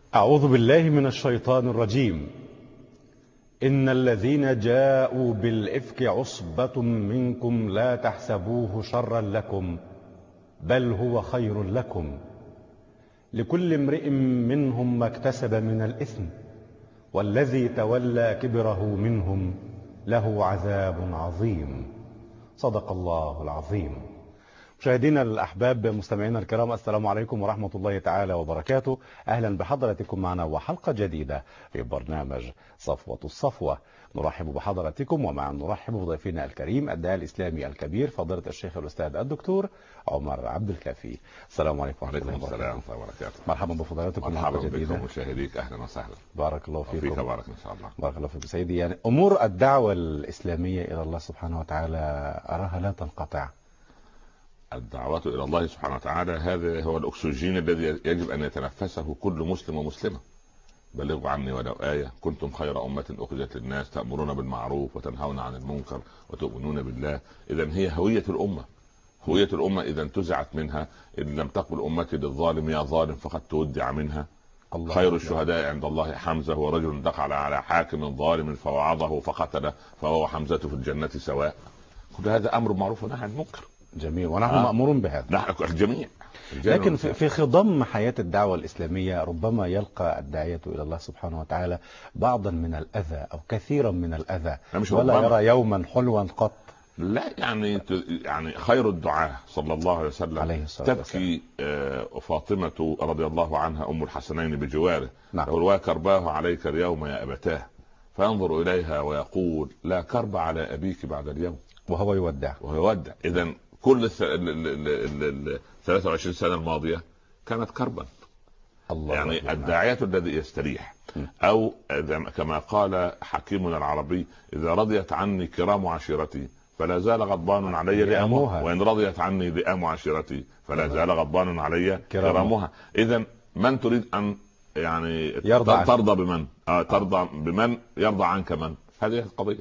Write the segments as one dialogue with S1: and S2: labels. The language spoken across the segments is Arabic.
S1: أعوذ بالله من الشيطان الرجيم. إن الذين جاءوا بالإفك عصبة منكم لا تحسبوه شرا لكم بل هو خير لكم، لكل امرئ منهم ما اكتسب من الإثم، والذي تولى كبره منهم له عذاب عظيم. صدق الله العظيم. مشاهدينا الأحباب، مستمعينا الكرام، السلام عليكم ورحمة الله تعالى وبركاته. أهلا بحضراتكم معنا وحلقة جديدة في برنامج صفوة الصفوة. نرحب بحضراتكم ومع نرحب بضيفنا الكريم الداعية الإسلامي الكبير فضيلة الشيخ الأستاذ الدكتور عمر عبد الكافي. السلام عليكم ورحمة الله
S2: وبركاته.
S1: مرحبا بفضيلتكم.
S2: مرحبا بكم مشاهديك، أهلا وسهلا.
S1: بارك الله فيكم.
S2: وفيك بارك إن شاء الله.
S1: بارك الله فيكم سيدي. يعني أمور الدعوة الإسلامية إلى الله سبحانه وتعالى أراها لا تنقطع.
S2: الدعوة إلى الله سبحانه وتعالى هذا هو الأكسجين الذي يجب أن يتنفسه كل مسلم ومسلمة. بلغوا عني ولو آية، كنتم خير أمة أخرجت للناس تأمرون بالمعروف وتنهون عن المنكر وتؤمنون بالله. إذن هي هوية الأمة. هوية الأمة إذا انتزعت منها، إن لم تقبل أمتي للظالم يا ظالم فقد تودع منها. خير الشهداء عند الله حمزة، ورجل دخل على حاكم ظالم فوعظه فقتله فهو حمزة في الجنة سواء. كل هذا أمر معروف ونهي عن المنكر.
S1: جميل، ونحن مأمورون بهذا.
S2: نحن الجميع.
S1: لكن في خضم حياة الدعوة الإسلامية ربما يلقى الداعية إلى الله سبحانه وتعالى بعضا من الأذى أو كثيرا من الأذى، ولا يرى يوما حلوا قط.
S2: لا يعني خير الدعاء صلى الله عليه وسلم تبكي فاطمة رضي الله عنها أم الحسنين بجواره، يقول كرباه عليك اليوم يا أبتاه، فينظر إليها ويقول لا كرب على أبيك بعد اليوم،
S1: وهو يودع.
S2: إذن كل 23 سنة الماضية كانت كربا. الله يعني الداعية الذي يستريح، أو كما قال حكيمنا العربي إذا رضيت عني كرام عشيرتي فلا زال غضبان علي لأمها، وإن رضيت عني لئام عشيرتي فلا زال غضبان علي كرامها. إذن من تريد أن يعني ترضى بمن ترضى بمن يرضى عنك من؟ هذه القضية.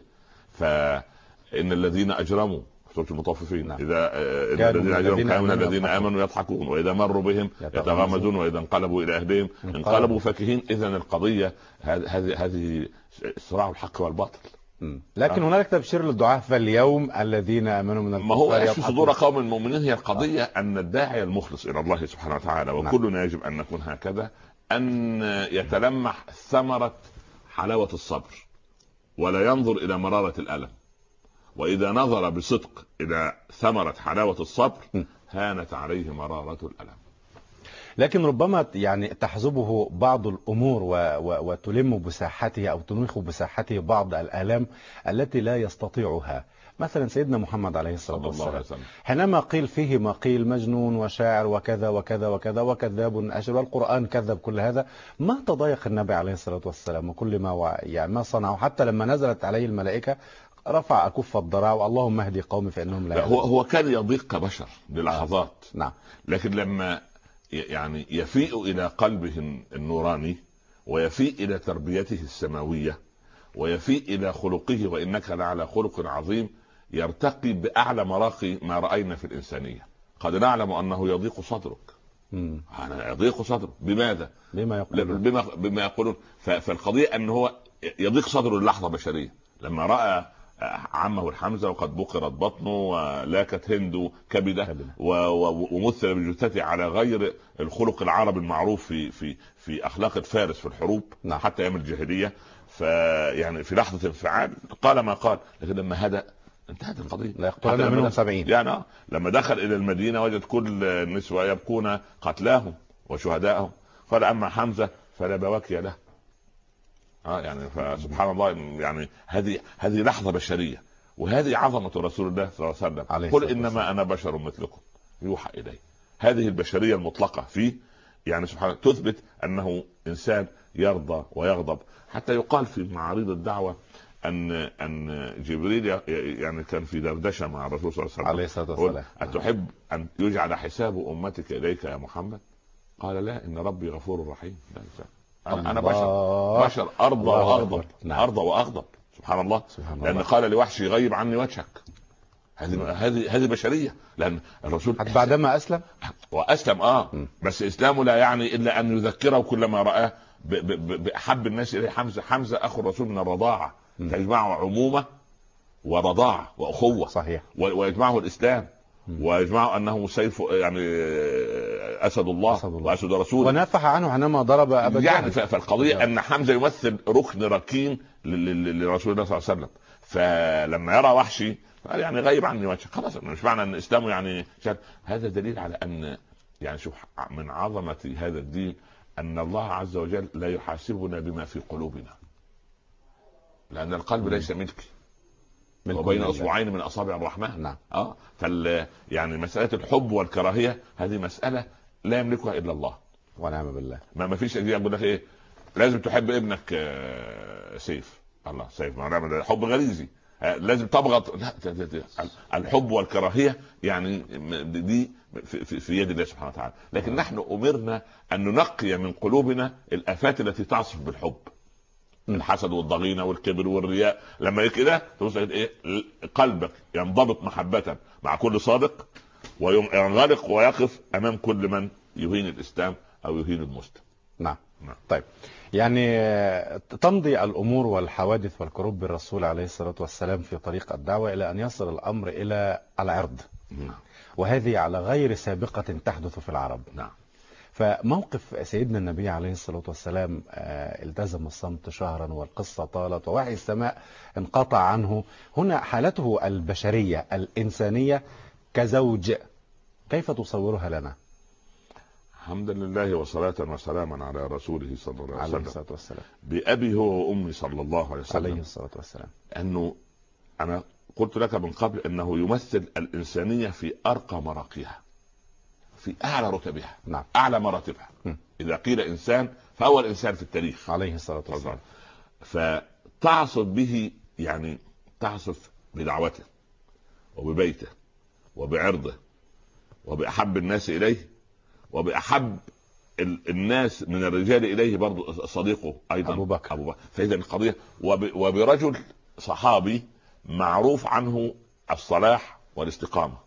S2: فإن الذين أجرموا المطففين إذا الذين أجرموا كانوا الذين آمنوا يضحكون وإذا مروا بهم يتغامزون وإذا انقلبوا إلى أهلهم انقلبوا فكهين. إذن القضية هذه صراع الحق والباطل.
S1: لكن هناك تبشير للدعاء، فاليوم الذين آمنوا من
S2: ما هو في صدور قوم المؤمنين. هي القضية أن الداعي المخلص إلى الله سبحانه وتعالى، وكلنا يجب أن نكون هكذا، أن يتلمح ثمرة حلاوة الصبر ولا ينظر إلى مرارة الألم. وإذا نظر بصدق إلى ثمرة حلاوة الصبر هانت عليه مرارة الألم.
S1: لكن ربما يعني تحزبه بعض الأمور وتلم بساحته أو تنوخ بساحته بعض الآلام التي لا يستطيعها. مثلا سيدنا محمد عليه الصلاة والسلام حينما قيل فيه ما قيل مجنون وشاعر وكذا وكذا وكذا وكذاب أشر، والقرآن كذب كل هذا، ما تضايق النبي عليه الصلاة والسلام وكل ما يعني ما صنعه، حتى لما نزلت عليه الملائكة رفع أكف الضراع واللهم اهدي قومي فإنهم لا يعلمون.
S2: هو كان يضيق كبشر للحظات.
S1: نعم.
S2: لكن لما يعني يفيء إلى قلبه النوراني ويفيء إلى تربيته السماوية ويفيء إلى خلقه وإنك لعلى خلق عظيم، يرتقي بأعلى مراقي ما رأينا في الإنسانية. قد نعلم أنه يضيق صدرك. يضيق صدرك بماذا؟ بما يقولون. فالقضية أنه هو يضيق صدره للحظة بشرية لما رأى عمه الحمزة وقد بقرت بطنه ولاكت هند كبده ومثل بجثته على غير الخلق العربي المعروف في أخلاق الفارس في الحروب حتى أيام الجاهلية. فيعني في لحظة انفعال قال ما قال، لكن لما هدأ انتهت القضية.
S1: لا يقتلن منهم 70.
S2: يعني لما دخل إلى المدينة وجد كل النسوة يبكون قتلاهم وشهدائهم، قال أما حمزة فلا بواكي له. يعني فسبحان الله، يعني هذه لحظة بشرية، وهذه عظمة رسول الله صلى الله عليه وسلم. قل إنما أنا بشر مثلكم يوحى إلي. هذه البشرية المطلقة فيه يعني سبحانه تثبت أنه إنسان يرضى ويغضب. حتى يقال في معارض الدعوة أن جبريل يعني كان في دردشة مع الرسول صلى الله عليه وسلم، أتحب أن يجعل حساب أمتك إليك يا محمد؟ قال لا، إن ربي غفور رحيم. أنا بشر أرضى وأغضب. أرضى وأغضب سبحان الله. لأن قال لوحشي غيب عني وجهك. هذه بشرية. لأن الرسول
S1: بعدما أسلم
S2: وأسلم بس إسلامه لا يعني إلا أن يذكره كلما رآه بأحب الناس اليه حمزه اخو الرسول من الرضاعه، تجمعه عمومه ورضاعه واخوه.
S1: صحيح.
S2: ويجمعه الاسلام، ويجمعه انه سيف يعني اسد الله واسد رسوله،
S1: ونافح عنه حينما ضرب ابا
S2: يعني. فالقضيه ان حمزه يمثل ركن ركين لرسول الله صلى الله عليه وسلم. فلما يرى وحشي يعني غيب عني وجهه، خلاص مش معنى ان اسلامه يعني هذا دليل على ان يعني شوف من عظمه هذا الدين ان الله عز وجل لا يحاسبنا بما في قلوبنا، لان القلب ليس ملكي وبين اصبعين من اصابع الرحمن.
S1: نعم.
S2: يعني مساله الحب والكراهيه هذه مساله لا يملكها الا الله
S1: ونعم بالله.
S2: ما فيش يقول لك ايه لازم تحب ابنك سيف، الله سيف ما حب غريزي لازم تبغض، لا الحب والكراهيه يعني دي في يد الله سبحانه وتعالى. لكن نحن امرنا ان ننقي من قلوبنا الافات التي تعصف بالحب، الحسد والضغينه والكبر والرياء. لما كده توصل ايه قلبك ينضبط محبه مع كل صادق، وينغلق ويقف امام كل من يهين الاسلام او يهين المسلم.
S1: نعم. طيب يعني تمضي الامور والحوادث والكروب بالرسول عليه الصلاه والسلام في طريق الدعوه الى ان يصل الامر الى العرض، وهذه على غير سابقه تحدث في العرب.
S2: نعم.
S1: فموقف سيدنا النبي عليه الصلاة والسلام التزم الصمت شهرا والقصة طالت ووحي السماء انقطع عنه. هنا حالته البشرية الإنسانية كزوج كيف تصورها لنا؟
S2: الحمد لله وصلاة وسلاما على رسوله صلى الله عليه
S1: وسلم.
S2: بأبي هو وأمي صلى الله عليه وسلم
S1: عليه الصلاة والسلام.
S2: أنه أنا قلت لك من قبل أنه يمثل الإنسانية في أرقى مراقيها، في أعلى رتبها.
S1: نعم.
S2: أعلى مراتبها. إذا قيل إنسان فهو الإنسان في التاريخ
S1: عليه الصلاة والسلام.
S2: فتعصف به يعني تعصف بدعوته وببيته وبعرضه وبأحب الناس إليه وبأحب الناس من الرجال إليه برضو صديقه أيضا
S1: أبو بكر.
S2: فإذا القضية وبرجل صحابي معروف عنه الصلاح والاستقامة.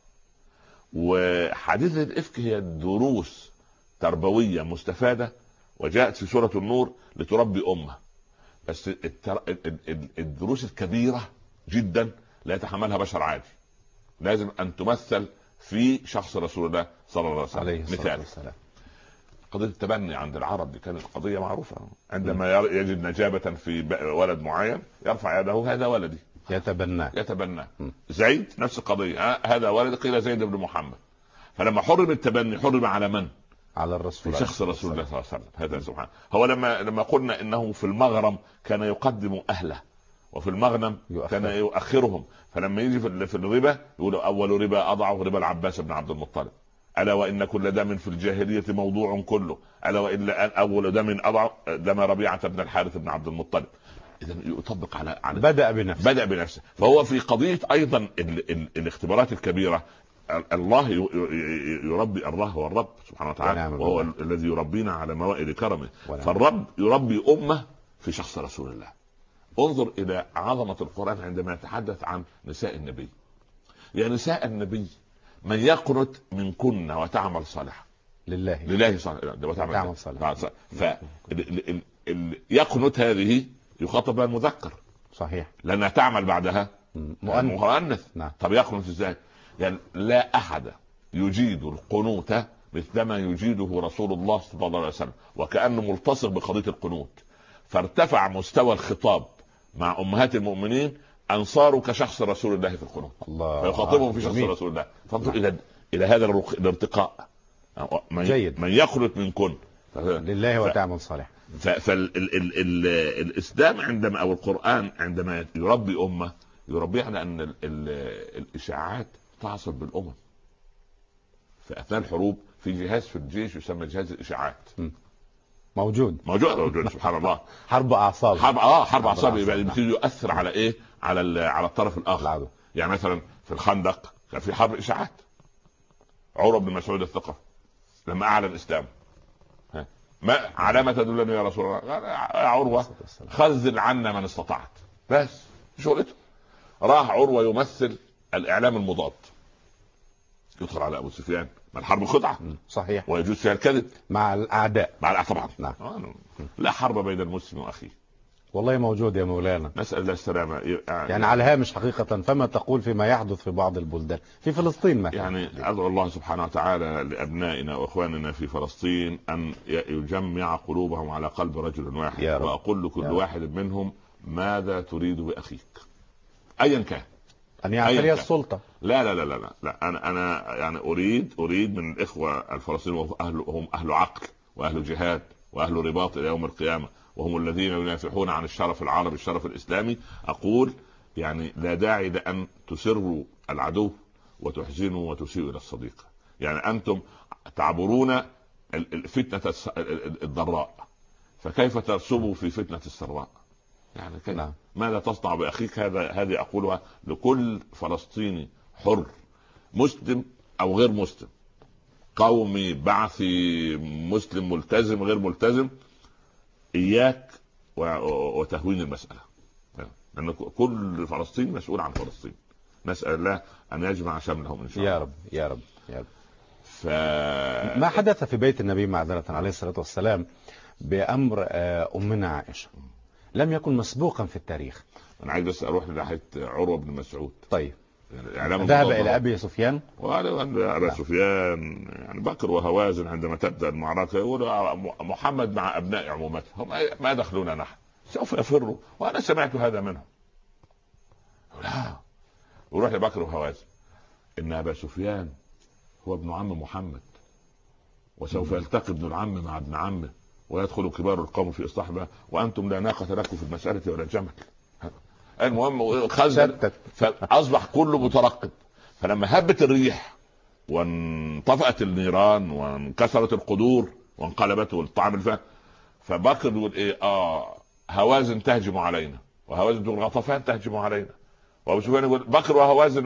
S2: وحادثة الإفك هي دروس تربوية مستفادة وجاءت في سورة النور لتربي أمة، بس الدروس الكبيرة جدا لا يتحملها بشر عادي، لازم أن تمثل في شخص رسول الله صلى الله عليه وسلم. مثال قضية التبني عند العرب دي كانت قضية معروفة. عندما يجد نجابة في ولد معين يرفع يده هذا ولدي، يتبنى. زيد نفس القضية، هذا ولد، قيل زيد بن محمد. فلما حرم التبني حرم على من؟
S1: على الرسول،
S2: في شخص رسول الله صلى الله عليه وسلم. هذا سبحان هو لما قلنا انه في المغرم كان يقدم اهله وفي المغنم كان يؤخرهم. فلما يجي في الربا يقول اول ربا اضعه ربا العباس بن عبد المطلب، الا وان كل دم في الجاهليه موضوع كله، الا وان اول دم اضعه دم ربيعه بن الحارث بن عبد المطلب. اذا يطبق على بدأ بنفسه. فهو في قضيه ايضا الاختبارات الكبيره. الله يربي، الله هو الرب سبحانه وتعالى، وهو الذي يربينا على موائد كرمه. فالرب يربي أمة في شخص رسول الله. انظر إلى عظمة القرآن عندما يتحدث عن نساء النبي. يا نساء النبي من يقنت منكن وتعمل صالحا لله وتعمل صالحا. يقنت هذه يخاطب بها المذكر،
S1: صحيح،
S2: لأنها تعمل بعدها مؤنث.
S1: نعم.
S2: طب يقنت ازاي؟ يعني لا أحد يجيد القنوت مثلما يجيده رسول الله صلى الله عليه وسلم، وكأنه ملتصق بقضية القنوت. فارتفع مستوى الخطاب مع أمهات المؤمنين أن صاروا كشخص رسول الله في القنوت، فيخاطبهم في شخص رسول الله. فانظر إلى هذا الارتقاء.
S1: جيد.
S2: من يخلط منكن
S1: لله وتعمل صالح.
S2: فالإسلام عندما أو القرآن عندما يربي أمة يربي على أن الإشاعات تعصب بالأمم. في أثناء الحروب في جهاز في الجيش يسمى جهاز الإشاعات،
S1: موجود
S2: سبحان الله.
S1: حرب أعصاب.
S2: حرب أعصاب يبتدي يؤثر على إيه؟ على الطرف الآخر. يعني مثلا في الخندق كان في حرب إشاعات. عروة بن مسعود الثقفي لما أعلن الإسلام، ما علامة تدلني يا رسول الله؟ قال يا عروة خذل عنا من استطعت، بس شغلته. راح عروة يمثل الإعلام المضاد، يدخل على ابو سفيان، ما الحرب خدعه.
S1: صحيح.
S2: ويجوز فيها الكذب
S1: مع الاعداء.
S2: مع الأعداء طبعا.
S1: نعم.
S2: لا حرب بين المسلم واخيه.
S1: والله موجود يا مولانا.
S2: نسال الله السلامه.
S1: يعني على الهامش حقيقه، فما تقول فيما يحدث في بعض البلدان في فلسطين مثلا؟
S2: يعني ادعو الله سبحانه وتعالى لابنائنا واخواننا في فلسطين ان يجمع قلوبهم على قلب رجل واحد، واقول لكل واحد منهم ماذا تريد باخيك ايا كان.
S1: ان يعتري السلطه.
S2: لا لا لا لا لا، انا يعني اريد من الاخوه الفلسطينيين وهم اهل عقل واهل جهاد واهل رباط الى يوم القيامه، وهم الذين ينافحون عن الشرف العربي الشرف الاسلامي، اقول يعني لا داعي لان تسروا العدو وتحزنوا وتسيئوا الى الصديق. يعني انتم تعبرون فتنه الضراء، فكيف ترسبوا في فتنه السراء؟ يعني كيف؟
S1: نعم.
S2: ماذا تصنع باخيك؟ هذه اقولها لكل فلسطيني حر، مسلم او غير مسلم، قومي بعثي، مسلم ملتزم غير ملتزم، اياك وتهوين المساله، لان كل فلسطين مسؤول عن فلسطين. نسال الله ان يجمع شملهم ان شاء الله.
S1: يا رب يا رب يا رب. ما حدث في بيت النبي معذرة عليه الصلاة والسلام بأمر أمنا عائشة لم يكن مسبوقا في التاريخ.
S2: انا عايز بس اروح لناحيه عروه بن مسعود.
S1: طيب.
S2: يعني
S1: ذهب الى ابي سفيان.
S2: ابي سفيان يعني بكر وهوازن عندما تبدا المعركه يقول محمد مع ابناء عمومته، هم ما دخلونا نحن، سوف يفروا، وانا سمعت هذا منهم. لا، وروح لبكر وهوازن ان ابا سفيان هو ابن عم محمد، وسوف يلتقي ابن العم مع ابن عمه، ويدخل كبار القوم في اصلاحها، وانتم لا ناقه لكم في المساله ولا جمل. المهم خزن، فاصبح كله مترقب. فلما هبت الريح وانطفأت النيران وانكسرت القدور وانقلبت الطعام الفهم، فبكر يقول ايه؟ هوازن تهجم علينا، وهوازن تقول غطفان تهجم علينا، وابو سفيان يقول بكر وهوازن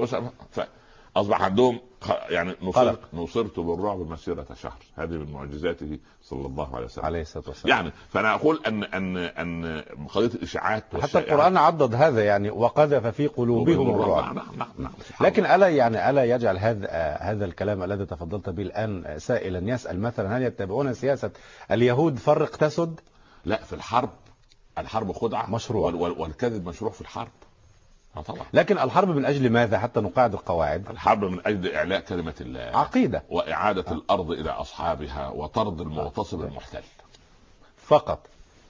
S2: فاصبح عندهم يعني نصرت بالرعب مسيرة شهر. هذه من معجزاته صلى الله عليه وسلم
S1: عليه الصلاة والسلام.
S2: يعني فانا اقول ان قضيه الاشاعات
S1: حتى القرآن عضد هذا، يعني وقذف في قلوبهم الرعب.
S2: نعم.
S1: لكن الا يجعل هذا الكلام الذي تفضلت به الان سائلا يسأل مثلا هل يتبعون سياسة اليهود فرق تسد؟
S2: لا، في الحرب خدعة
S1: مشروع،
S2: والكذب مشروع في الحرب. طبعا.
S1: لكن الحرب من اجل ماذا؟ حتى نقاعد القواعد.
S2: الحرب من اجل اعلاء كلمة الله،
S1: عقيدة،
S2: واعادة الارض الى اصحابها، وطرد المغتصب المحتل
S1: فقط.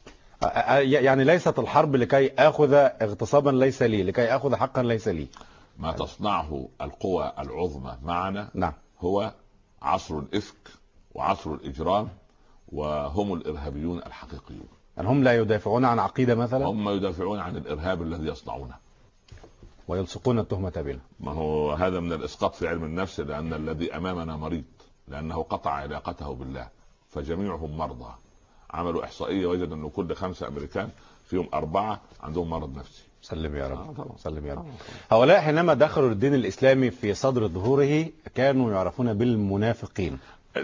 S1: يعني ليست الحرب لكي اخذ اغتصابا ليس لي، لكي اخذ حقا ليس لي.
S2: ما تصنعه القوى العظمى معنا
S1: نعم.
S2: هو عصر الافك وعصر الاجرام، وهم الارهابيون الحقيقيون.
S1: يعني هم لا يدافعون عن عقيدة مثلا؟
S2: هم يدافعون عن الارهاب الذي يصنعونه
S1: ويلصقون التهمة بنا.
S2: ما هو هذا من الاسقاط في علم النفس، لان الذي امامنا مريض، لانه قطع علاقته بالله، فجميعهم مرضى. عملوا احصائيه وجدوا انه كل 5 امريكان فيهم 4 عندهم مرض نفسي.
S1: سلم يا رب. سلم يا رب. هؤلاء حينما دخلوا الدين الاسلامي في صدر ظهوره كانوا يعرفون بالمنافقين.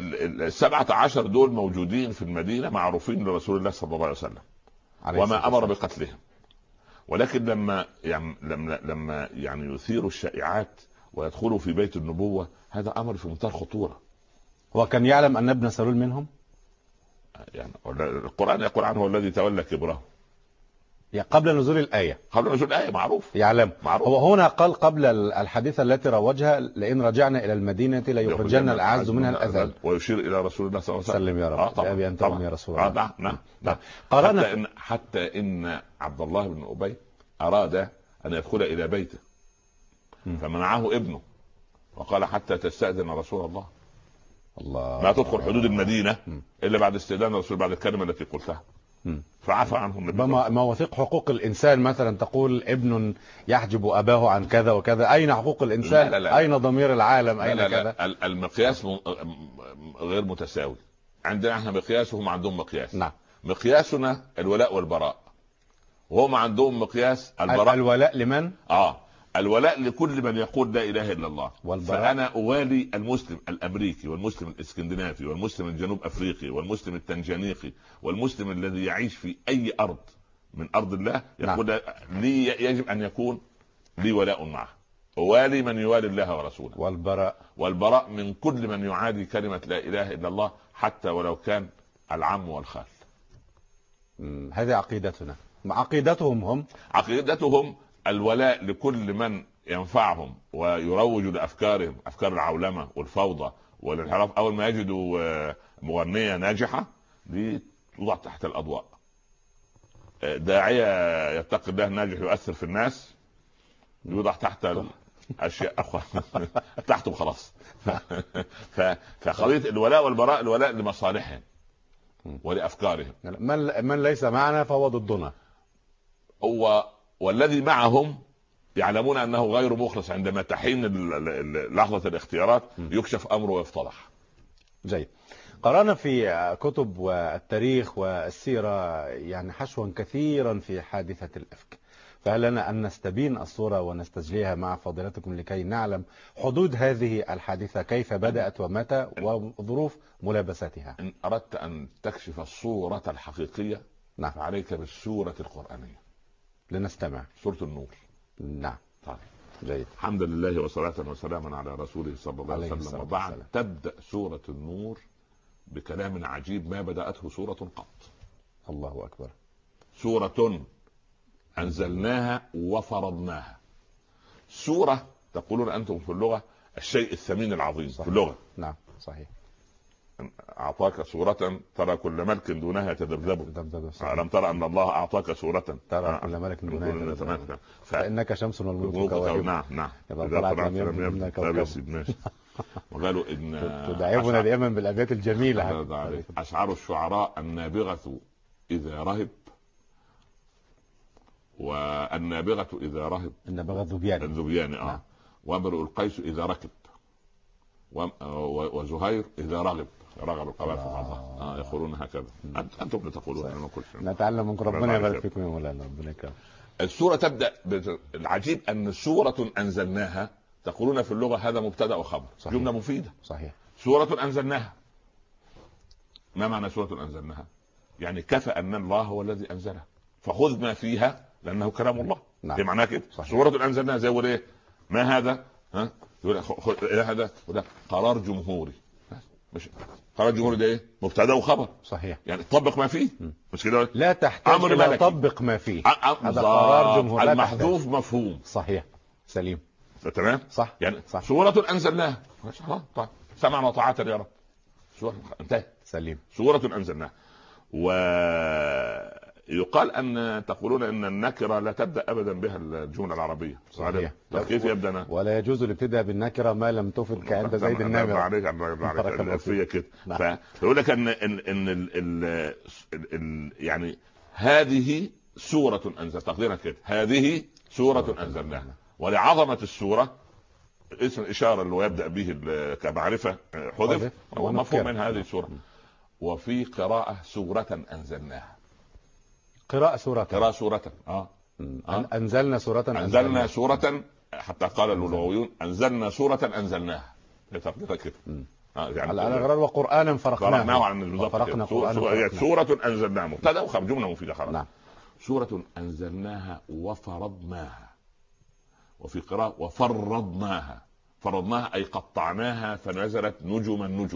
S2: 17 دول موجودين في المدينه، معروفين لرسول الله صلى الله عليه وسلم، وما امر بقتلهم. ولكن لما يعني يثيروا الشائعات ويدخلوا في بيت النبوة، هذا أمر في منتهى الخطورة.
S1: هو كان يعلم أن ابن سلول منهم؟
S2: يعني القرآن يقول عنه هو الذي تولى كبره.
S1: قبل نزول الآية.
S2: قبل نزول الآية معروف.
S1: يعلم. معروف. هو هنا قال قبل الحديثة التي روجها لئن رجعنا إلى المدينة ليخرجن الأعز منها الأذل.
S2: ويشير إلى رسول الله صلى الله عليه وسلم.
S1: سلم يا رب. بأبي أنت يا رسول الله.
S2: نعم. قرأنا حتى إن عبد الله بن أبي أراد أن يدخل إلى بيته فمنعه ابنه وقال حتى تستأذن رسول الله. ما تدخل حدود المدينة إلا بعد استئذان الرسول، بعد الكلمة التي قلتها. فعفى عنهم.
S1: مواثيق حقوق الإنسان مثلا تقول ابن يحجب أباه عن كذا وكذا، أين حقوق الإنسان؟ لا. أين ضمير العالم؟ أين كذا؟
S2: المقياس غير متساوي. عندنا احنا مقياس وهم عندهم مقياس.
S1: نعم.
S2: مقياسنا الولاء والبراء، وهم عندهم مقياس البراء.
S1: الولاء لمن؟
S2: الولاء لكل من يقول لا اله الا الله.
S1: والبراء.
S2: فانا اوالي المسلم الامريكي والمسلم الاسكندنافي والمسلم الجنوب افريقي والمسلم التنجانيقي والمسلم الذي يعيش في اي ارض من ارض الله، يقول لي يجب ان يكون لي ولاء معه. والي من يوالي الله ورسوله،
S1: والبراء
S2: من كل من يعادي كلمة لا إله إلا الله حتى ولو كان العم والخال.
S1: هذه عقيدتنا. عقيدتهم
S2: الولاء لكل من ينفعهم ويروج لأفكارهم، أفكار العولمة والفوضى والانحراف. أول ما يجدوا مغنية ناجحة دي توضع تحت الأضواء. داعية يتقي الله ناجح يؤثر في الناس يوضع تحت أشياء أخرى تحته خلاص. فقضية الولاء والبراء، الولاء لمصالحهم ولأفكارهم.
S1: من ليس معنا فهو ضدنا.
S2: والذي معهم يعلمون أنه غير مخلص. عندما تحين لحظة الاختيارات يكشف أمره ويفتضح.
S1: جيد. قرأنا في كتب والتاريخ والسيرة يعني حشوا كثيرا في حادثة الإفك، فهل لنا أن نستبين الصورة ونستجليها مع فضيلتكم لكي نعلم حدود هذه الحادثة، كيف بدأت ومتى وظروف ملابساتها؟
S2: إن أردت أن تكشف الصورة الحقيقية
S1: نعم،
S2: فعليك بالسورة القرآنية.
S1: لنستمع.
S2: سورة النور.
S1: نعم.
S2: طيب.
S1: جيد.
S2: الحمد لله وصلاة وسلاما على رسوله صلى الله عليه وسلم. وبعد تبدأ سورة النور بكلام عجيب ما بدأته سورة قط.
S1: الله أكبر.
S2: سورة أنزلناها وفرضناها. سورة تقولون أنتم في اللغة الشيء الثمين العظيم. صحيح. في اللغة.
S1: نعم صحيح.
S2: أعطاك سورة ترى كل ملك دونها يتذبذب. ألم ترى أن الله أعطاك سورة
S1: ترى كل ملك دونها يتذبذب فإنك شمس والملوك كواكب.
S2: نعم.
S1: إذا طلعت لم يبدو كوكب.
S2: وقالوا إن
S1: تدعبنا دائما بالأبيات الجميلة.
S2: أشعار الشعراء النابغة إذا رهب، والنابغة إذا رهب
S1: النابغة الذبيان.
S2: وامرؤ القيس إذا ركب، وزهير إذا رغب القوافل بعضها. يقولون هكذا. أنتم تقولون. أنا ما قلت.
S1: نتعلم من ربنا يبارك فيكم يا مولانا. ربنا يكرمك.
S2: السورة تبدأ العجيب أن سورة أنزلناها تقولون في اللغة هذا مبتدأ وخبر. جملة مفيدة.
S1: صحيح.
S2: سورة أنزلناها. ما معنى سورة أنزلناها؟ يعني كفى أن الله هو الذي أنزلها فخذ ما فيها لأنه كلام الله.
S1: نعم.
S2: دي معناه كده. سورة أنزلناها زي ايه؟ ما هذا؟ يقول هذا قرار جمهوري. مش قرار جمهوري ده ايه؟ مبتدا وخبر.
S1: صحيح.
S2: يعني طبق ما فيه. مش كده؟
S1: لا تحتاج الى طبق ما فيه. هذا قرار جمهوري
S2: المحذوف مفهوم.
S1: صحيح. سليم.
S2: تمام.
S1: صح.
S2: يعني صح. سورة أنزلناها. طيب سمعنا وطاعة يا رب. سورة انتهى.
S1: سليم.
S2: سورة أنزلناها. ويقال أن تقولون أن النكرة لا تبدأ أبدا بها الجملة العربية.
S1: صحيح.
S2: كيف يبدأ؟
S1: ولا يجوز الابتداء بالنكرة ما لم تفد كعند زيد النامرة.
S2: عليك الألفية كده. فيقول لك أن يعني هذه سورة أنزل تقديرها كده. هذه سورة أنزلناها. ولعظمة السورة اسم الإشارة اللي يبدأ به كمعرفة حذف ومفهوم من هذه السورة. وفي قراءة سورة أنزلناها.
S1: قراءة سورة. أنزلنا
S2: سورة حتى قال اللغويون أنزلنا سورة أنزلناها. كده.
S1: يعني على غرار وقرآنا فرقناه
S2: عن سورة أنزلناها مبتدأ وخبر جملة مفيدة خلاص.
S1: نعم.
S2: سورة أنزلناها وفرضناها. وفي قراءة وفرضناها. فرضناها أي قطعناها فنزلت نجما.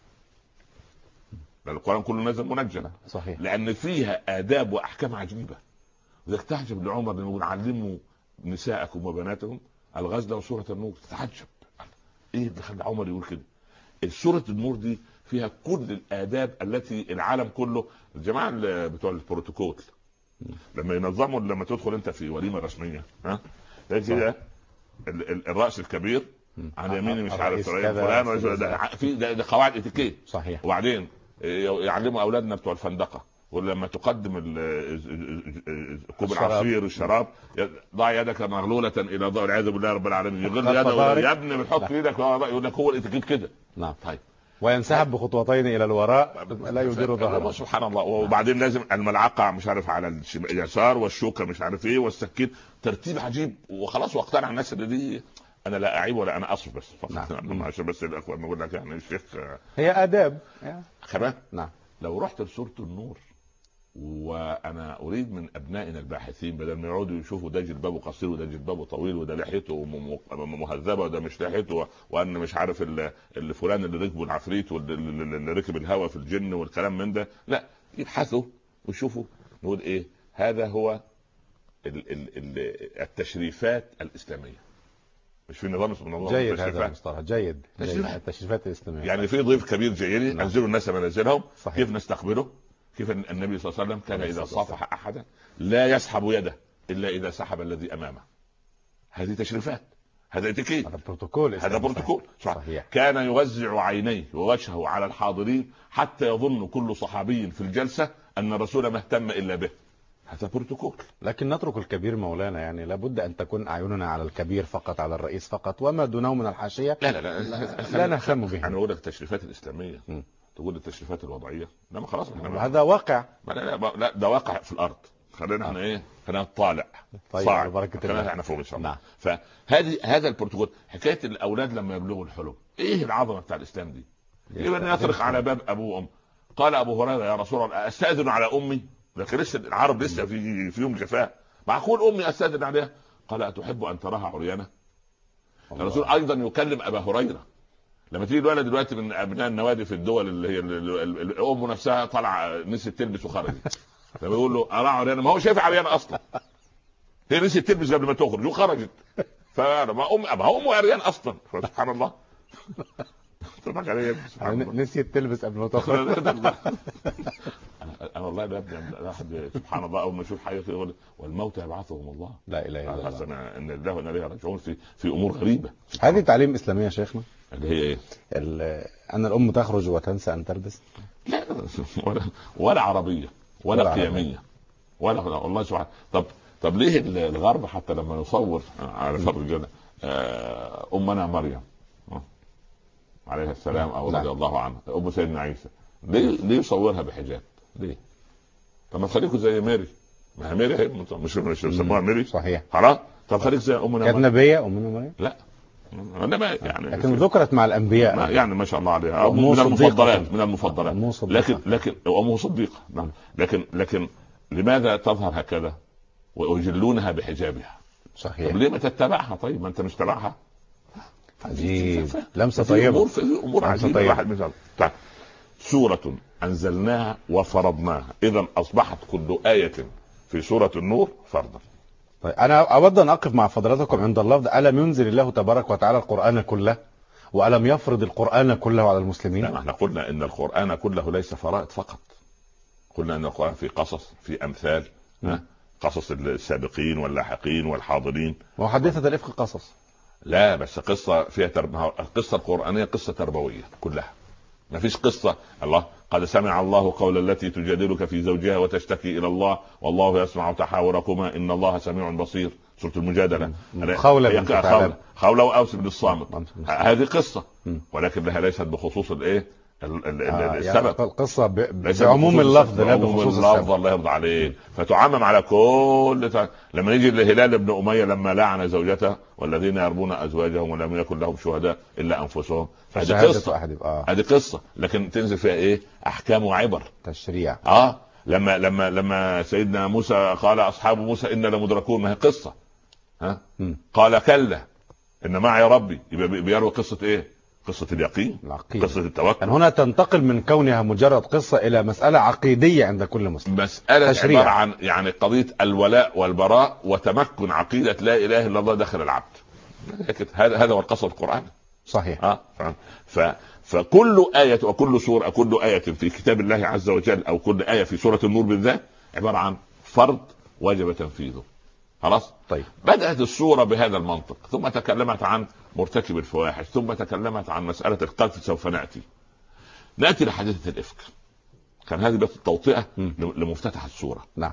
S2: القرآن كله نزل منجم.
S1: صحيح.
S2: لأن فيها آداب وأحكام عجيبة. إذا تحجب لعمر لما نعلموا نساءكم وبناتكم الغزل وسورة النور تتعجب. إيه اللي خلى عمر يقول كده؟ سورة النور دي فيها كل الآداب التي العالم كله. الجماعة بتوع البروتوكول لما ينظموا لما تدخل أنت في وليمة رسمية كده الرأس الكبير على يميني مش عارف فلان في ده قواعد اتيكيت.
S1: صحيح.
S2: وبعدين يعلموا اولادنا بتوع الفندقه ولما تقدم كوب العصير والشراب ضع يدك مغلوله الى ظهر والعياذ بالله رب العالمين. يغل يده يا ابني بتحط ايدك يقول لك هو الاتيكيت كده.
S1: نعم.
S2: طيب
S1: وينسحب بخطوتين الى الوراء لا يدير ظهره.
S2: سبحان الله. وبعدين لازم الملعقه مش عارف على اليسار والشوكه مش عارف ايه والسكين ترتيب عجيب. وخلاص واقتنع الناس اللي دي. انا لا اعيب ولا انا اصف بس فقط. نعم. عشان بس الاخوان نقول لك يعني الشيخ
S1: هي اداب
S2: خبا.
S1: نعم.
S2: لو رحت لسورة النور وانا اريد من ابنائنا الباحثين بدل ما يقعدوا يشوفوا ده جلبابه قصير وده جلبابه طويل وده لحيته مهذبه وده مش لحيته، وان مش عارف اللي فلان اللي ركبه العفريت واللي ركب الهوى في الجن والكلام من ده، لا، يبحثوا ويشوفوا. نقول ايه؟ هذا هو التشريفات الاسلاميه، مش في نظام اسمه نظام
S1: جيد هذا المصطلح، جيد التشريفات الاسلاميه.
S2: يعني في ضيف كبير جاي لي، انزلوا الناس منازلهم، كيف نستقبله؟ كيف النبي صلى الله عليه وسلم كان اذا صافح احدا لا يسحب يده الا اذا سحب الذي امامه. هذه تشريفات، هذا اتيكيت،
S1: هذا بروتوكول،
S2: هذا بروتوكول.
S1: صحيح.
S2: كان يوزع عينيه ووجهه على الحاضرين حتى يظن كل صحابي في الجلسه ان الرسول ما اهتم الا به. هذا بروتوكول.
S1: لكن نترك الكبير مولانا، يعني لابد ان تكون اعيننا على الكبير فقط، على الرئيس فقط، وما دونه من الحاشيه لا نهتم به.
S2: انا اقول لك التشريفات الاسلاميه، تقول التشريفات الوضعيه، لا خلاص
S1: هذا واقع.
S2: لا ده واقع في الارض. خلينا احنا ايه، خلينا نطالع.
S1: طيب على بركه الله،
S2: خلينا احنا فوق ان شاء الله. فهذا البروتوكول. حكايه الاولاد لما يبلغوا الحلم، ايه العظمه بتاع الاسلام دي؟ يبقى يطرق على باب ابوه وام. قال ابو هريره يا رسول الله استاذن على امي؟ لكن لسه العرب لسه في يوم جفاء، معقول امي استاذن عليها؟ قال اتحب ان تراها عريانه؟ الرسول ايضا يكلم ابا هريره لما تيجي الولد دلوقتي من ابناء النوادي في الدول اللي هي الام نفسها طالعه نسيت تلبس وخرجت، لما يقول له ارى عريانه، ما هو شايف عريانه اصلا، هي نسيت تلبس قبل ما تخرج وخرجت، فما امه عريان اصلا. سبحان الله.
S1: نسيت تلبس قبل ما تخرج.
S2: انا والله ده ابن سبحان الله، اول ما اشوف حاجه يقول والموت يبعثهم الله،
S1: لا اله الا الله،
S2: ان الله وانا اليه راجعون في امور غريبه.
S1: هذه تعليم اسلاميه يا شيخنا،
S2: اللي هي ايه؟
S1: ان الام تخرج وتنسى ان تلبس؟
S2: لا ولا عربيه ولا قيميه ولا والله سبحان. طب ليه الغرب حتى لما يصور على فرق كده امنا مريم عليها السلام او رضي الله عنها، ام سيدنا عيسى، ليه يصورها بحجاب؟ ليه؟ طب ما تخليكوا زي ميري، ما هي ميري مش بيسموها ميري؟
S1: صحيح.
S2: خلاص طب خليك زي امنا
S1: كانت نبيه امنا مريم؟
S2: لا انما يعني
S1: لكن ذكرت مع الانبياء،
S2: يعني ما شاء الله عليها من المفضلات لكن امه صديقه. نعم. لكن لماذا تظهر هكذا ويجلونها بحجابها؟
S1: صحيح.
S2: طب ليه ما تتبعها؟ طيب ما انت مش تبعها.
S1: عجيب، لمسه طيبه،
S2: امور عجيبه. طيب سوره انزلناها وفرضناها، اذا اصبحت كل ايه في سوره النور فرضا.
S1: طيب انا اود ان اقف مع فضلاتكم عند اللفظ الم ينزل الله تبارك وتعالى القران كله والم يفرض القران كله على المسلمين؟
S2: لا، احنا قلنا ان القران كله ليس فرائض فقط، قلنا ان القران في قصص، في امثال، قصص السابقين واللاحقين والحاضرين.
S1: وحديثة الافك قصص؟ لا،
S2: بس قصه فيها القصه القرانيه قصه تربويه كلها، ما فيش قصه الله قد سمع الله قول التي تجادلك في زوجها وتشتكي الى الله والله يسمع تحاوركما ان الله سميع بصير، سوره المجادله. خولة واوس بن الصامت، هذه قصه ولكن لها ليست بخصوص الايه السبب،
S1: يعني القصه بعموم اللفظ لا بخصوص السبب.
S2: الله يرضى عليك. فتعمم على كل لما يجي لهلال بن اميه لما لعن زوجته والذين يربون ازواجهم ولم يكن لهم شهداء الا انفسهم، هذه قصه، هذه قصه لكن تنزل فيها ايه؟ احكام وعبر،
S1: تشريع.
S2: لما سيدنا موسى قال اصحاب موسى ان لمدركون، ما هي قصه. قال كلا ان معي ربي، يبقى بيروي قصه ايه؟ قصة اليقين، قصة التوكل.
S1: يعني هنا تنتقل من كونها مجرد قصة إلى مسألة عقيدية عند كل مسلم،
S2: مسألة تشريع. عبارة عن يعني قضية الولاء والبراء وتمكن عقيدة لا إله إلا الله داخل العبد. هذا هو القصة القرآن.
S1: صحيح.
S2: فكل آية وكل سورة، كل آية في كتاب الله عز وجل أو كل آية في سورة النور بالذات عبارة عن فرض واجب تنفيذه. خلاص.
S1: طيب
S2: بدأت السورة بهذا المنطق، ثم تكلمت عن مرتكب الفواحش، ثم تكلمت عن مسألة القذف، سوف نأتي لحادثة الإفك. كان هذه بس التوطئة لمفتتح السورة.
S1: نعم.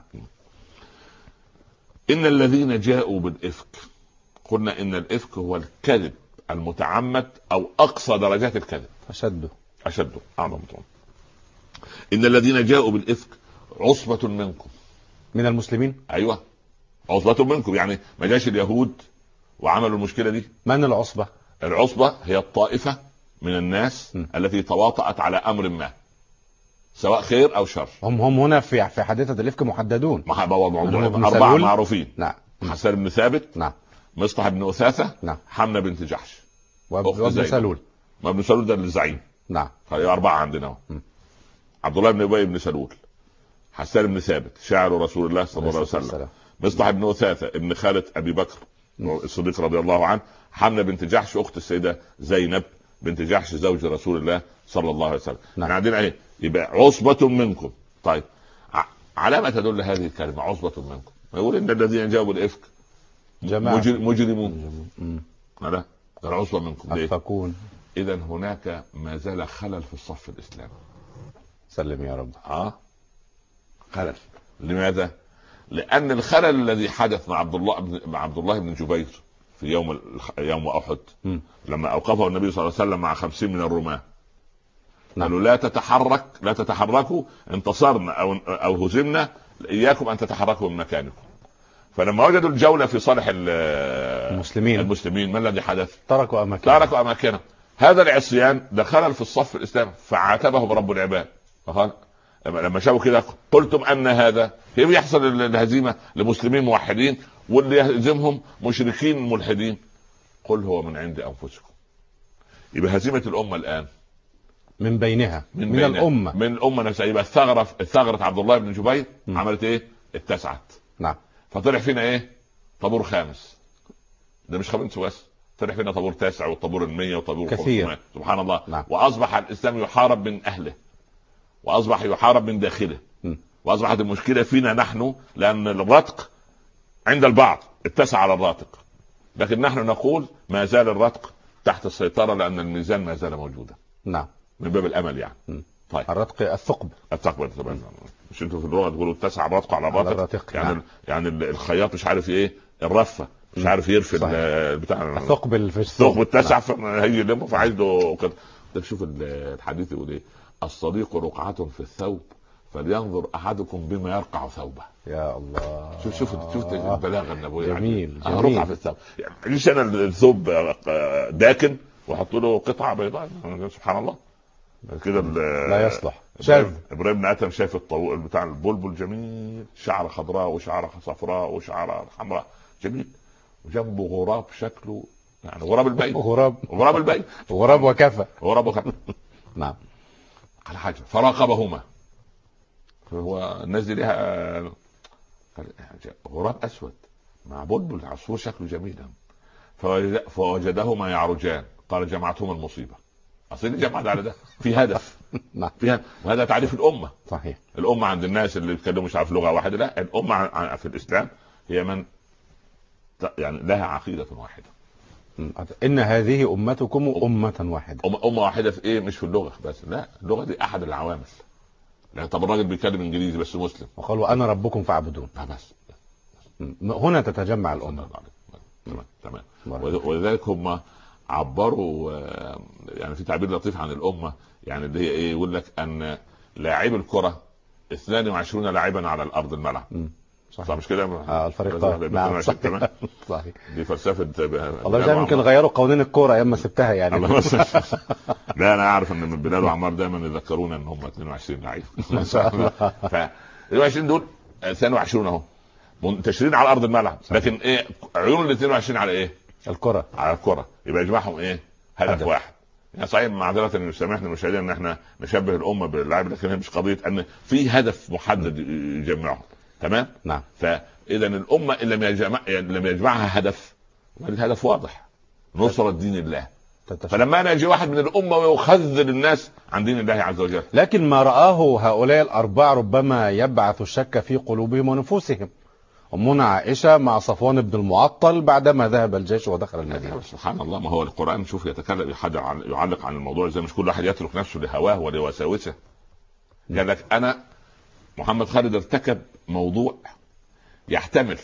S2: إن الذين جاءوا بالإفك، قلنا إن الإفك هو الكذب المتعمد أو أقصى درجات الكذب، أشده أعظم. إن الذين جاءوا بالإفك عصبة منكم،
S1: من المسلمين.
S2: أيوة، عصبة منكم، يعني ما جاش اليهود وعملوا المشكلة دي.
S1: من العصبة؟
S2: العصبة هي الطائفة من الناس التي تواطأت على أمر ما. سواء خير او شر.
S1: هم هنا في حادثة الإفك محددون.
S2: أربعة معروفين.
S1: نعم.
S2: حسان بن ثابت.
S1: نعم.
S2: مصطح بن أثاثة.
S1: نعم.
S2: حمنة بنت جحش.
S1: وابن سلول.
S2: وابن سلول ده الزعيم.
S1: نعم.
S2: أربعة عندنا. عبد الله بن أبي بن سلول، حسان بن ثابت شاعر رسول الله صلى الله عليه وسلم، مصطح بن أثاثة ابن خالة أبي بكر الصديق رضي الله عنه، حمنة بنت جحش أخت السيدة زينب بنت جحش زوج رسول الله صلى الله عليه وسلم.
S1: نعم.
S2: عندنا ايه؟ يبقى عصبة منكم. طيب على ما تدل هذه الكلمة عصبة منكم؟ يقول ان الذين جاءوا بالإفك مجرمون. هذا العصبة منكم ليه؟
S1: أفكون.
S2: إذا هناك ما زال خلل في الصف الإسلامي.
S1: سلم يا رب.
S2: خلل. لماذا؟ لأن الخلل الذي حدث مع عبد الله بن جبير في يوم أحد، لما أوقفه النبي صلى الله عليه وسلم مع 50 من الرماة، قالوا لا تتحركوا، انتصرنا أو هزمنا، إياكم أن تتحركوا من مكانكم. فلما وجدوا الجولة في صالح المسلمين ما الذي حدث؟ تركوا أماكنهم. هذا العصيان ده خلل في الصف الإسلامي، فعاتبهم رب العباد. لما شافوا كده قلتم ان هذا كيف يحصل الهزيمه لمسلمين موحدين واللي يهزمهم مشركين ملحدين؟ قل هو من عند انفسكم. يبقى هزيمه الامه الان من بينها من الامه نفسها. يبقى ثغره عبد الله بن جبير عملت ايه؟ اتسعت.
S1: نعم.
S2: فطلع فينا ايه؟ طابور خامس. ده مش خامس بس، طلع فينا طابور تاسع والطابور 100 وطابور
S1: كثير.
S2: سبحان الله.
S1: نعم.
S2: واصبح الاسلام يحارب من اهله، واصبح يحارب من داخله، واصبحت المشكله فينا نحن، لان الرتق عند البعض اتسع على الراتق، لكن نحن نقول ما زال الرتق تحت السيطره، لان الميزان ما زال موجودا.
S1: نعم.
S2: من باب الامل يعني.
S1: طيب الرتق الثقب
S2: طبعا. مش انتوا في اللغه تقولوا اتسع الرتق على الراتق؟ يعني
S1: نعم.
S2: يعني الخياط مش عارف ايه، الرفه مش عارف يرفي بتاع
S1: الثقب في
S2: الثقب اتسع، فهي يلمه فعايز له كده. شوف الحديث يقول ايه؟ الصديق رقعة في الثوب فلينظر احدكم بما يرقع ثوبه.
S1: يا الله.
S2: شوف البلاغه النبويه.
S1: جميل.
S2: رقعة في الثوب، يعني ليش انا الثوب داكن واحط له قطعه بيضاء؟ سبحان الله كده
S1: لا يصلح. شاف
S2: ابراهيم بن ادم شاف الطاووس بتاع البلبل جميل، شعر خضراء وشعر صفراء وشعر حمراء جميل، وجنبه غراب شكله يعني غراب البيت. غراب البيت.
S1: غراب وكفى.
S2: نعم. على حاجه فراقبهما. هو الناس دي لها غراب اسود مع بلبل عصفور شكله جميل، فوجدهما يعرجان، قال جمعتهما المصيبه. اصل جمع ده على ده في هدف. وهذا تعريف الامه.
S1: صحيح.
S2: الامه عند الناس اللي بيتكلموا مش عارف لغه واحده، لا، الامه في الاسلام هي من يعني لها عقيده واحده.
S1: ان هذه امتكم امه واحده.
S2: امه واحده في ايه؟ مش في اللغه بس، لا، اللغه دي احد العوامل. يعني طب الراجل بيتكلم انجليزي بس مسلم،
S1: وقالوا انا ربكم فاعبدون.
S2: بس
S1: هنا تتجمع الامه.
S2: تمام. ولذلك هم عبروا يعني في تعبير لطيف عن الامه، يعني اللي هي ايه؟ يقول لك ان لاعب الكره 22 لاعبا على الارض الملعب. صح مش كده؟
S1: الفريق. نعم صحيح.
S2: صحيح. دي فلسفه.
S1: والله ده يمكن غيروا قوانين الكوره ايام ما سبتها يعني.
S2: لا انا اعرف ان من بلال وعمار دايما يذكرونا ان هم 22 لعيب.
S1: ما شاء الله.
S2: ف 22 دول 22 اهو منتشرين على ارض الملعب، لكن ايه عيون ال 22 على ايه؟
S1: الكره.
S2: على الكره. يبقى يجمعهم ايه؟ هدف واحد. يعني صحيح معذره ان سامحنا المشاهدين ان احنا نشبه الامه باللاعب، لكن هي مش قضيه ان في هدف محدد يجمعهم. تمام.
S1: نعم.
S2: فاذا الامه ان لم يجمعها هدف، الهدف واضح، نصرة دين الله. فلما انا يجي واحد من الامه ويخذل الناس عن دين الله عز وجل،
S1: لكن ما رآه هؤلاء الاربعه ربما يبعث الشك في قلوبهم ونفوسهم. أمنا عائشة مع صفوان بن المعطل بعدما ذهب الجيش ودخل المدينة.
S2: سبحان الله. ما هو القرآن شوف يتكلم يعلق عن الموضوع زي مش كل واحد يترك نفسه لهواه ولوساوسه. قال لك أنا محمد خالد ارتكب موضوع يحتمل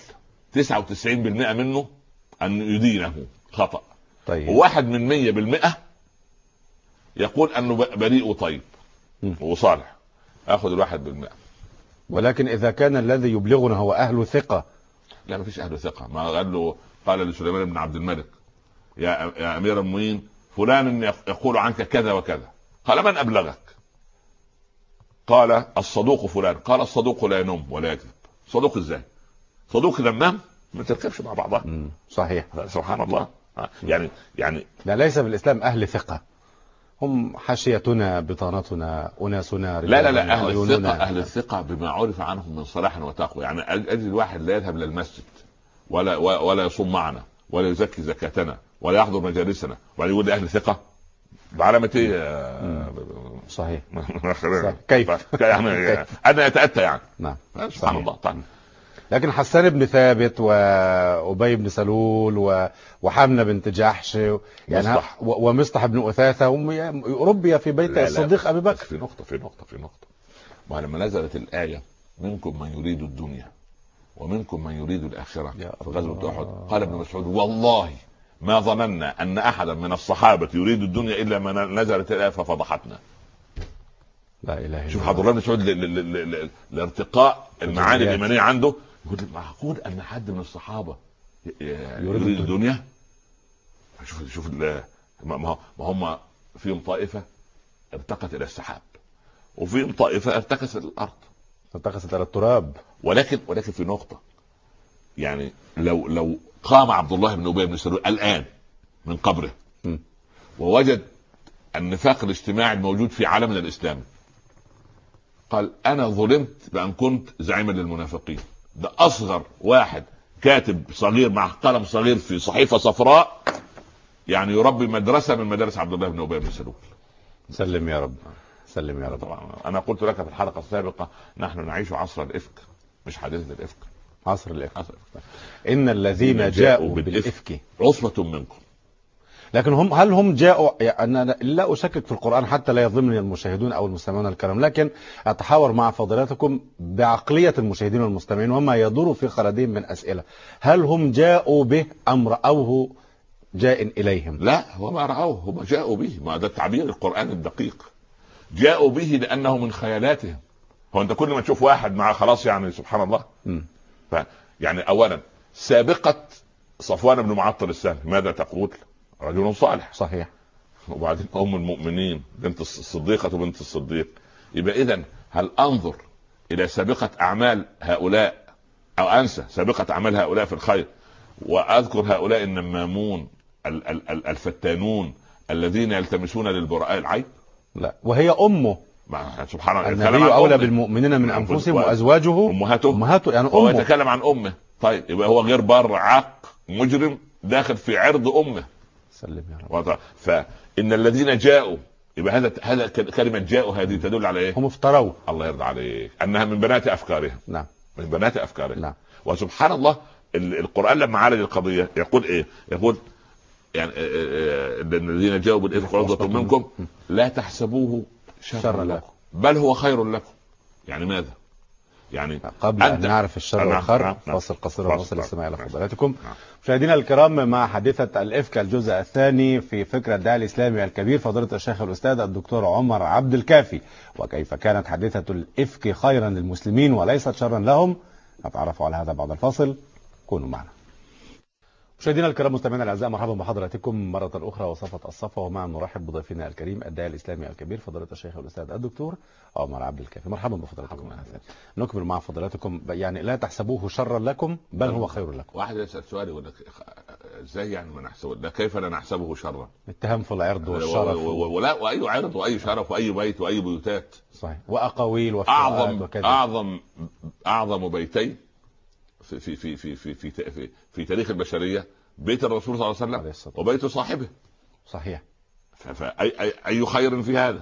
S2: 99% منه أن يدينه خطأ.
S1: طيب.
S2: وواحد من 100% يقول أنه بريء وطيب وصالح. أخذ 1%.
S1: ولكن إذا كان الذي يبلغنا هو أهل ثقة.
S2: لا ما فيش أهل ثقة. ما قال لسليمان بن عبد الملك يا أمير المؤمنين فلان يقول عنك كذا وكذا. قال من أبلغك؟ قال الصدوق فلان، قال الصدوق لا ينم ولا يكذب. صدوق ازاي؟ صدوق لما نام ما تركبش مع بعضها.
S1: صحيح.
S2: سبحان الله. يعني
S1: لا، ليس بالإسلام أهل ثقة، هم حاشيتنا بطانتنا أناسنا
S2: لا اهل
S1: عيوننا.
S2: الثقة، اهل الثقة بما عرف عنهم من صلاح وتقوى. يعني اجد واحد لا يذهب للمسجد ولا يصوم معنا ولا يزكي زكاتنا ولا يحضر مجالسنا ولا يقول لي اهل ثقة، بعلامة ايه؟
S1: صحيح.
S2: كيف يعني انا اتاتى يعني.
S1: نعم
S2: سبحان الله. طبعا.
S1: لكن حسان بن ثابت وأبي بن سلول وحمنة بنت جحش يعني
S2: مصطح.
S1: ومصطح بن أثاثة ربي في بيت الصديق أبي بكر.
S2: في نقطة ولما نزلت الآية منكم من يريد الدنيا ومنكم من يريد الآخرة في غزوة أحد، قال ابن مسعود والله ما ظننا أن أحدا من الصحابة يريد الدنيا إلا ما نزلت الآية ففضحتنا.
S1: لا إله إلا الله.
S2: شوف حضر الله بن مسعود لارتقاء المعاني الإيمانية عنده، يقول معقول أن حد من الصحابة يريد الدنيا؟ شوف ما هم فيهم طائفة ارتقت إلى السحاب وفيهم طائفة ارتكست إلى الأرض،
S1: ارتكست إلى التراب.
S2: ولكن في نقطة، يعني لو قام عبد الله بن أبي بن سلول الآن من قبره ووجد النفاق الاجتماعي الموجود في عالمنا الإسلامي، قال أنا ظلمت بأن كنت زعيما للمنافقين. ده أصغر واحد كاتب صغير مع قلم صغير في صحيفة صفراء، يعني يربي مدرسة من مدارس عبد الله بن أبي بن سلول.
S1: سلم يا رب، سلم يا رب.
S2: طبعا أنا قلت لك في الحلقة السابقة نحن نعيش عصر الإفك مش حديث الإفك.
S1: عصر الإفك. إن الذين جاءوا بالإفك
S2: عصبة منكم.
S1: لكن هل هم جاءوا؟ يعني أنا لا أشكك في القرآن حتى لا يظلمني المشاهدون أو المستمعون الكرام، لكن أتحاور مع فضيلتكم بعقلية المشاهدين والمستمعين وما يدور في خلدهم من أسئلة. هل هم جاءوا به أم رأوه جاء إليهم؟
S2: لا، هو ما رأوه، هم جاءوا به. ما ده التعبير القرآن الدقيق. جاءوا به لأنه من خيالاتهم. هو أنت كل ما تشوف واحد مع خلاص يعني سبحان الله. يعني أولا سابقة صفوان بن معطل السهمي ماذا تقول؟ رجل صالح.
S1: صحيح.
S2: وبعدين أم المؤمنين بنت الصديقة وبنت الصديق. يبقى إذن هل أنظر إلى سابقة أعمال هؤلاء أو أنسى سابقة أعمال هؤلاء في الخير وأذكر هؤلاء النمامون الفتانون الذين يلتمسون للبراء العيب؟
S1: لا، وهي أمه.
S2: سبحان الله.
S1: النبي أولى بالمؤمنين من أنفسهم وأزواجه أمهاته يعني
S2: هو
S1: أمه.
S2: يتكلم عن أمه. طيب يبقى هو غير بار عاق مجرم داخل في عرض أمه.
S1: سلم يا رب.
S2: فإن الذين جاءوا، يبقى هذا كلمة جاءوا هذه تدل على إيه؟
S1: هم افتروا.
S2: الله يرضى عليك. أنها من بنات أفكارهم.
S1: نعم.
S2: من بنات أفكارهم.
S1: نعم.
S2: وسبحان الله القرآن لما عالج القضية يقول إيه؟ يقول يعني الذين جاءوا بالإفك عصبة منكم لا تحسبوه شرا لكم بل هو خير لكم. يعني ماذا؟ يعني
S1: قبل أن نعرف الشر والخير فاصل قصير ونوصل الاستماع إلى فضيلتكم. مشاهدينا الكرام، مع حادثة الإفك الجزء الثاني في فكرة الداعي الإسلامي الكبير فضيلة الشيخ الأستاذ الدكتور عمر عبد الكافي، وكيف كانت حادثة الإفك خيرا للمسلمين وليست شرا لهم. نتعرف على هذا بعد الفاصل، كونوا معنا. مشاهدينا الكرام مستمعينا الاعزاء، مرحبا بحضراتكم مره اخرى وصفه الصفا، ومع نرحب بضيفنا الكريم الداعي الاسلامي الكبير فضيله الشيخ الاستاذ الدكتور عمر عبد الكافي. مرحبا بفضيلتكم. نكمل مع فضيلتكم. يعني لا تحسبوه شرا لكم بل هو خير لكم.
S2: واحد يسال سؤال يقول لك ازاي يعني ما نحسبه ده؟ كيف لا نحسبه شرا؟
S1: اتهام في العرض والشرف
S2: ولا واي عرض واي شرف واي بيت واي بيوتات.
S1: صحيح. واقاويل وافتراءات وكذا.
S2: اعظم بيتين في في في في في في, في, في تاريخ البشريه بيت الرسول صلى الله عليه وسلم وبيت صاحبه.
S1: صحيح.
S2: فأي خير في هذا؟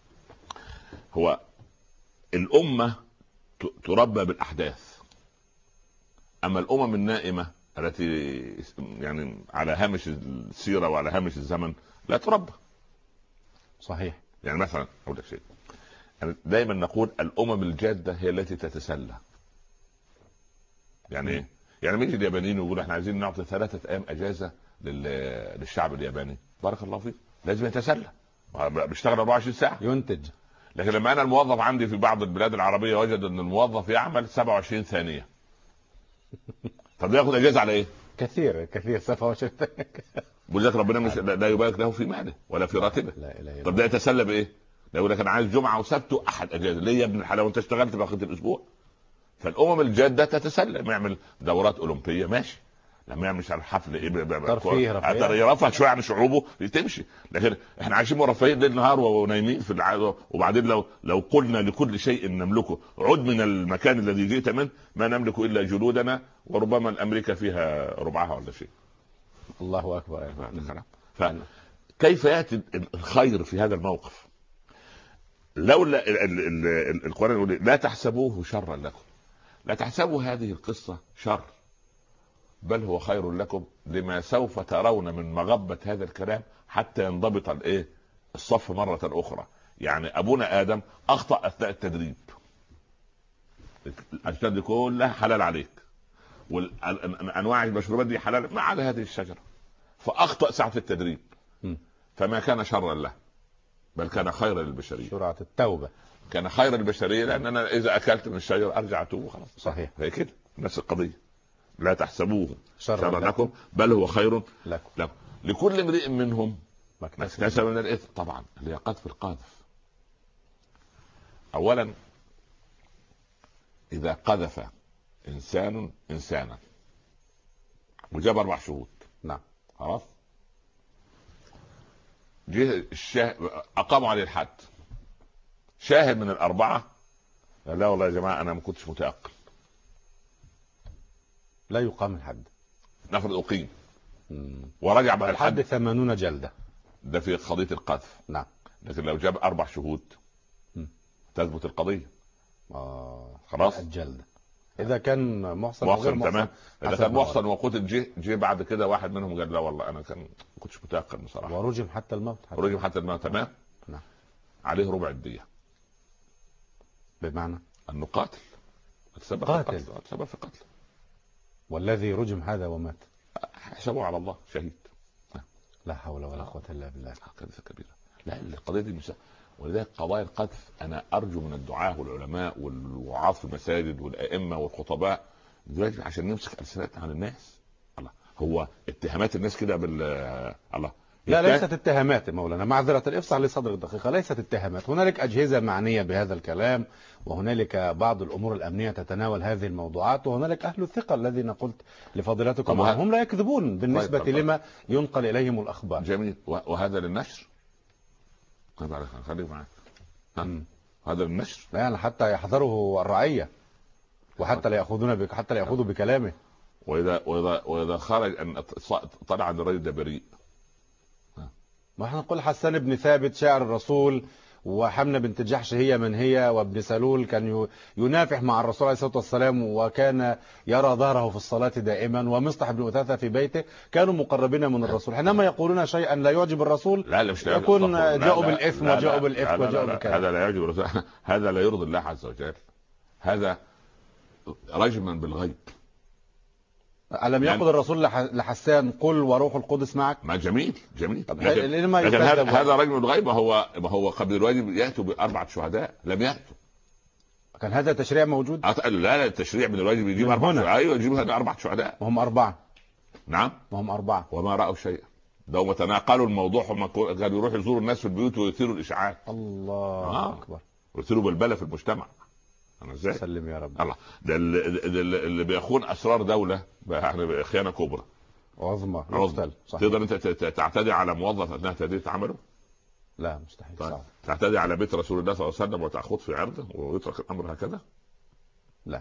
S2: هو الأمة تربى بالأحداث، أما الأمم النائمة التي يعني على هامش السيرة وعلى هامش الزمن لا تربى.
S1: صحيح.
S2: يعني مثلا أقول لك شيء، يعني دائما نقول الأمم الجادة هي التي تتسلى. يعني ايه؟ يعني ميجي اليابانيين ويقول احنا عايزين نعطي 3 أيام اجازه للشعب الياباني، بارك الله فيك، لازم يتسلى، بيشتغل 24 ساعه
S1: ينتج.
S2: لكن لما انا الموظف عندي في بعض البلاد العربيه وجد ان الموظف يعمل 27 ثانيه طب ياخد اجازه على ايه؟
S1: كثير 27
S2: ولذلك ربنا مش لا يبارك له في ماله ولا في راتبه.
S1: لا.
S2: طب ده يتسلى بايه؟ لا يقول لك انا عايز جمعه وسبت واحد اجازه. ليه يا ابن الحلال وانت اشتغلت بقيه الاسبوع؟ فالامم الجاده تتسلم، يعمل دورات اولمبيه ماشي، لما يعمل مش عارف حفل ايه
S1: ترفيه
S2: يرفع شويه عن شعوبه تمشي. لكن احنا عايشين مرفهين ليل نهار ونايمين في العاده. وبعدين لو قلنا لكل شيء نملكه عد من المكان الذي جئت منه ما نملك الا جلودنا، وربما الامريكا فيها ربعها ولا شيء.
S1: الله اكبر.
S2: فكيف ياتي الخير في هذا الموقف؟ لولا القرآن يقول لا تحسبوه شرا لكم، لا تحسبوا هذه القصة شر، بل هو خير لكم لما سوف ترون من مغبة هذا الكلام حتى ينضبط الصف مرة أخرى. يعني أبونا آدم أخطأ أثناء التدريب، الأشياء دي كلها حلال عليك، والأنواع المشروبات دي حلال ما على هذه الشجرة، فأخطأ ساعة التدريب فما كان شرا له بل كان خيرا للبشرية.
S1: سرعة التوبة
S2: كان خيرا للبشرية، لأن أنا إذا أكلت من الشجرة أرجع أتوب وخلاص.
S1: صحيح.
S2: هي كده نفس القضية. لا تحسبوه
S1: شرا
S2: لكم بل هو خير
S1: لكم.
S2: لكل امرئ منهم ما اكتسب من الإثم. طبعا اللي هي قذف القاذف. أولا إذا قذف إنسان إنسانا وجاب 4 شهود،
S1: نعم
S2: خلاص، جه أقاموا عليه الحد، شاهد من ال4 لا والله يا جماعة أنا ما كنتش متيقن،
S1: لا يقام الحد،
S2: نفرض أقيم ورجع بعد
S1: الحد 80 جلدة،
S2: ده في قضية القذف.
S1: نعم.
S2: لكن لو جاب 4 شهود تثبت القضية. خلاص
S1: الجلدة إذا كان محصن
S2: تمام. إذا كان محصن وقتل جه بعد كده واحد منهم قال لا والله أنا ما كنتش متيقن بصراحة،
S1: ورجم حتى الموت.
S2: رجم حتى الموت، تمام.
S1: نعم.
S2: عليه ربع الدية.
S1: بمعنى
S2: أنه قاتل، تسبب في قتل.
S1: والذي رجم هذا ومات
S2: حسبه على الله شهيد.
S1: لا حول ولا قوة إلا بالله.
S2: كارثة كبيرة. لا القضية دي ولذلك قضايا القذف أنا أرجو من الدعاة والعلماء والوعاظ في المساجد والأئمة والخطباء دلوقتي عشان نمسك ألسنتنا عن الناس. الله، هو اتهامات الناس كده الله
S1: لا ليست اتهامات مولانا، معذرة افصح لصدر الدقيقة، ليست اتهامات. هنالك أجهزة معنية بهذا الكلام، وهنالك بعض الأمور الأمنية تتناول هذه الموضوعات، وهنالك أهل الثقة الذين قلت لفضيلتكم هم لا يكذبون بالنسبة لما ينقل إليهم الأخبار.
S2: جميل. وهذا للنشر. خليك معك. هذا للنشر
S1: يعني حتى يحذره الرعية وحتى لا يأخذون حتى لا يأخذوا بكلامه.
S2: وإذا خرج أن طلع عن الرجل ده بريء.
S1: ما احنا نقول حسان بن ثابت شاعر الرسول، وحمنة بنت جحش هي من هي، وابن سلول كان ينافح مع الرسول عليه الصلاة والسلام وكان يرى ظهره في الصلاة دائما، ومصطح بن أثاثة في بيته، كانوا مقربين من الرسول. حينما يقولون شيئا لا يعجب الرسول
S2: لا مش
S1: يكون جاءوا بالإثم وجاءوا بالإفك وجاءوا بالكلام.
S2: هذا لا يعجب الرسول، هذا لا يرضي الله عز وجل، هذا رجما بالغيب.
S1: ألم يقل الرسول لحسان قل وروح القدس معك؟
S2: ما جميل.
S1: لكن
S2: هذا رجل الغيب. هو قبل الواجب يأتوا ب4 شهداء لم يأتوا.
S1: كان هذا تشريع موجود؟
S2: لا التشريع من الواجب يجيب 4. ايوه يجيب 4 شهداء.
S1: وهم 4.
S2: نعم
S1: وهم 4
S2: وما رأوا شيئا. ده تناقلوا الموضوع، هم كانوا يروحوا يزوروا الناس في البيوت ويثيروا الإشاعات.
S1: الله أكبر.
S2: ويثيروا بلبلة في المجتمع. أنا إزاي؟
S1: سلم يا رب.
S2: الله، ده اللي بيخون أسرار دولة يعني خيانة كبرى
S1: عظمى.
S2: تقدر أنت تعتدي على موظف أثناء تأدية عمله؟
S1: لا مستحيل.
S2: طيب. تعتدي على بيت رسول الله صلى الله عليه وسلم وتأخذ في عرضه ويترك الأمر هكذا؟
S1: لا.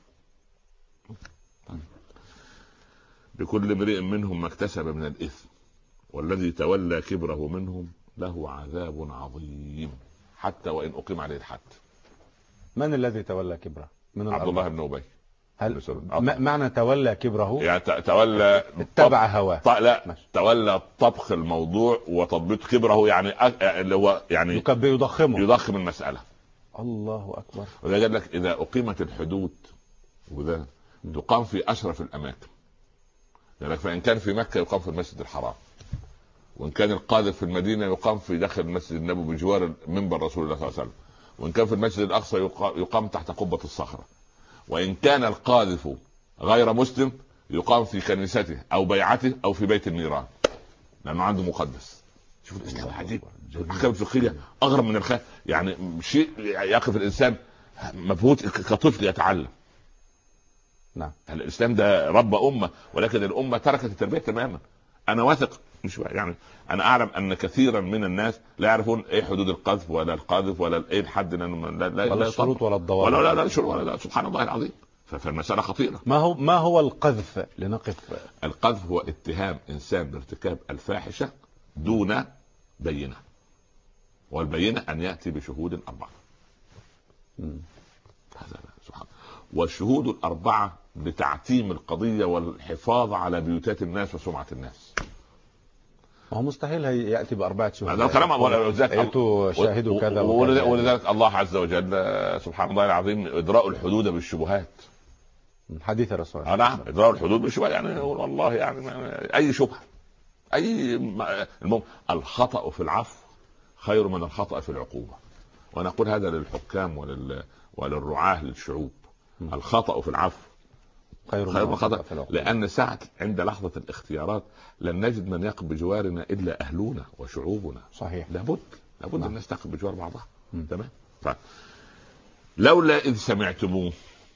S2: لكل امرئ منهم ما اكتسب من الإثم والذي تولى كبره منهم له عذاب عظيم حتى وإن أقيم عليه الحد.
S1: من الذي تولى كبره؟ من
S2: عبد الله بن أبي.
S1: هل معنى تولى كبره
S2: يعني تولى
S1: اتبع هواه؟
S2: لا تولى طبخ الموضوع وتضبيط كبره، يعني اللي هو يعني يضخم المسألة.
S1: الله أكبر.
S2: وده قال لك إذا أقيمت الحدود وده تقام في أشرف الأماكن، يعني فإن كان في مكة يقام في المسجد الحرام، وإن كان القاذف في المدينة يقام في داخل المسجد النبوي بجوار منبر رسول الله صلى الله عليه وسلم، وإن كان في المسجد الأقصى يقام تحت قبة الصخرة، وإن كان القاذف غير مسلم يقام في كنيسته أو بيعته أو في بيت النيران، لأنه عنده مقدس. شوف الإسلام عجيب. الاحكام الفقهيه اغرب من الخيال، يعني شيء يقف الانسان مبهوت كطفل يتعلم.
S1: نعم.
S2: الاسلام ده رب امه، ولكن الامه تركت التربيه تماما. انا واثق مش يعني، انا اعلم ان كثيرا من الناس لا يعرفون ايه حدود القذف ولا القاذف ولا ايه الحد،
S1: ولا الشروط ولا الضوابط
S2: ولا شروط ولا سبحان الله العظيم. فالمساله خطيره.
S1: ما هو القذف لنقف؟
S2: القذف هو اتهام انسان بارتكاب الفاحشه دون بينه، والبينه ان ياتي بشهود اربعه. هذا سبحان الله. والشهود الاربعه لتعتيم القضيه والحفاظ على بيوتات الناس وسمعه الناس.
S1: ما هو مستحيل ياتي باربعه شهود.
S2: هذا كلام
S1: شاهدوا كذا
S2: ولذلك الله عز وجل سبحان الله العظيم ادراء الحدود بالشبهات.
S1: حديث الرسول.
S2: نعم، ادراء الحدود بالشبهات، يعني والله يعني اي شبهه المهم الخطأ في العفو خير من الخطأ في العقوبه. ونقول هذا للحكام وللرعاة للشعوب. الخطأ في العفو خير من الخطأ في العقوبة، لأن ساعة عند لحظة الاختيارات لن نجد من يقف بجوارنا إلا أهلنا وشعوبنا.
S1: صحيح.
S2: لابد الناس تقف بجوار بعضها. تمام. لولا إذ سمعتموه،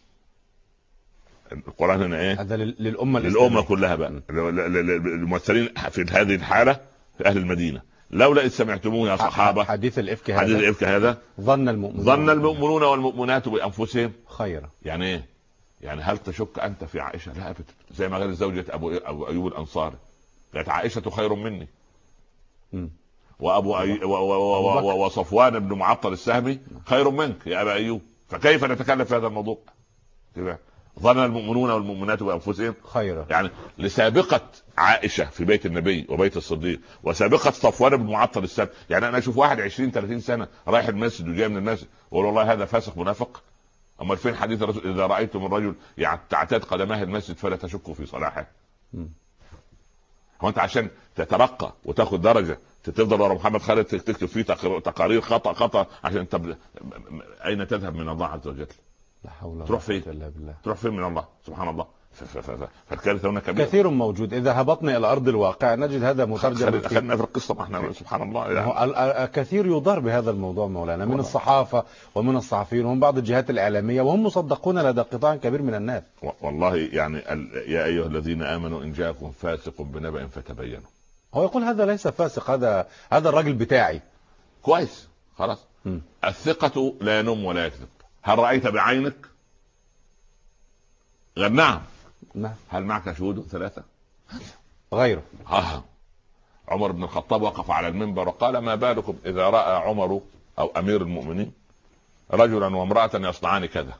S2: القرآن هنا إيه؟
S1: هذا للأمة
S2: كلها بقى، الممثلين في هذه الحالة في أهل المدينة. لولا إذ سمعتموه يا صحابة
S1: حديث الإفك
S2: هذا
S1: ظن
S2: المؤمنون والمؤمنات بأنفسهم
S1: خيرا.
S2: يعني إيه؟ يعني هل تشك أنت في عائشة؟ لا أبدا. زي ما قال زوجة أبو أيوب الأنصاري، قالت عائشة خير مني. وصفوان بن معطل السهمي خير منك يا أبا أيوب. فكيف نتكلم في هذا الموضوع؟ ظن المؤمنون والمؤمنات بأنفسهم
S1: خيرا،
S2: يعني لسابقة عائشة في بيت النبي وبيت الصديق، وسابقة صفوان بن معطل السهمي. يعني أنا أشوف واحد 20-30 سنة رايح المسجد وجاي من المسجد وأقول والله هذا فاسق منافق. أما فين حديث الرسول إذا رأيتم الرجل تعتاد قدماه المسجد فلا تشكوا في صلاحه. هو أنت عشان تترقى وتاخد درجة تفضل ورا محمد خالد تكتب فيه تقارير خطأ عشان أين تذهب من الله عز وجل؟
S1: لا حول
S2: تروح فين؟ تروح فين من الله؟ سبحان الله. فالكارثة هنا كبيرة.
S1: كثير موجود. إذا هبطنا إلى أرض الواقع نجد هذا مترجم.
S2: خلينا في القصة، ما احنا سبحان الله يعني.
S1: كثير يضار بهذا الموضوع مولانا من الصحافة ومن الصحفيين ومن بعض الجهات الإعلامية، وهم مصدقون لدى قطاع كبير من الناس.
S2: والله يعني يا أيها الذين آمنوا إن جاءكم فاسق بنبأ فتبينوا.
S1: هو يقول هذا ليس فاسق، هذا الرجل بتاعي
S2: كويس خلاص. الثقة لا ينم ولا يكذب. هل رأيت بعينك؟ غير نعم. هل معك شهود 3
S1: غيره؟
S2: عمر بن الخطاب وقف على المنبر وقال ما بالكم إذا رأى عمر أو أمير المؤمنين رجلا وامرأة يصنعان كذا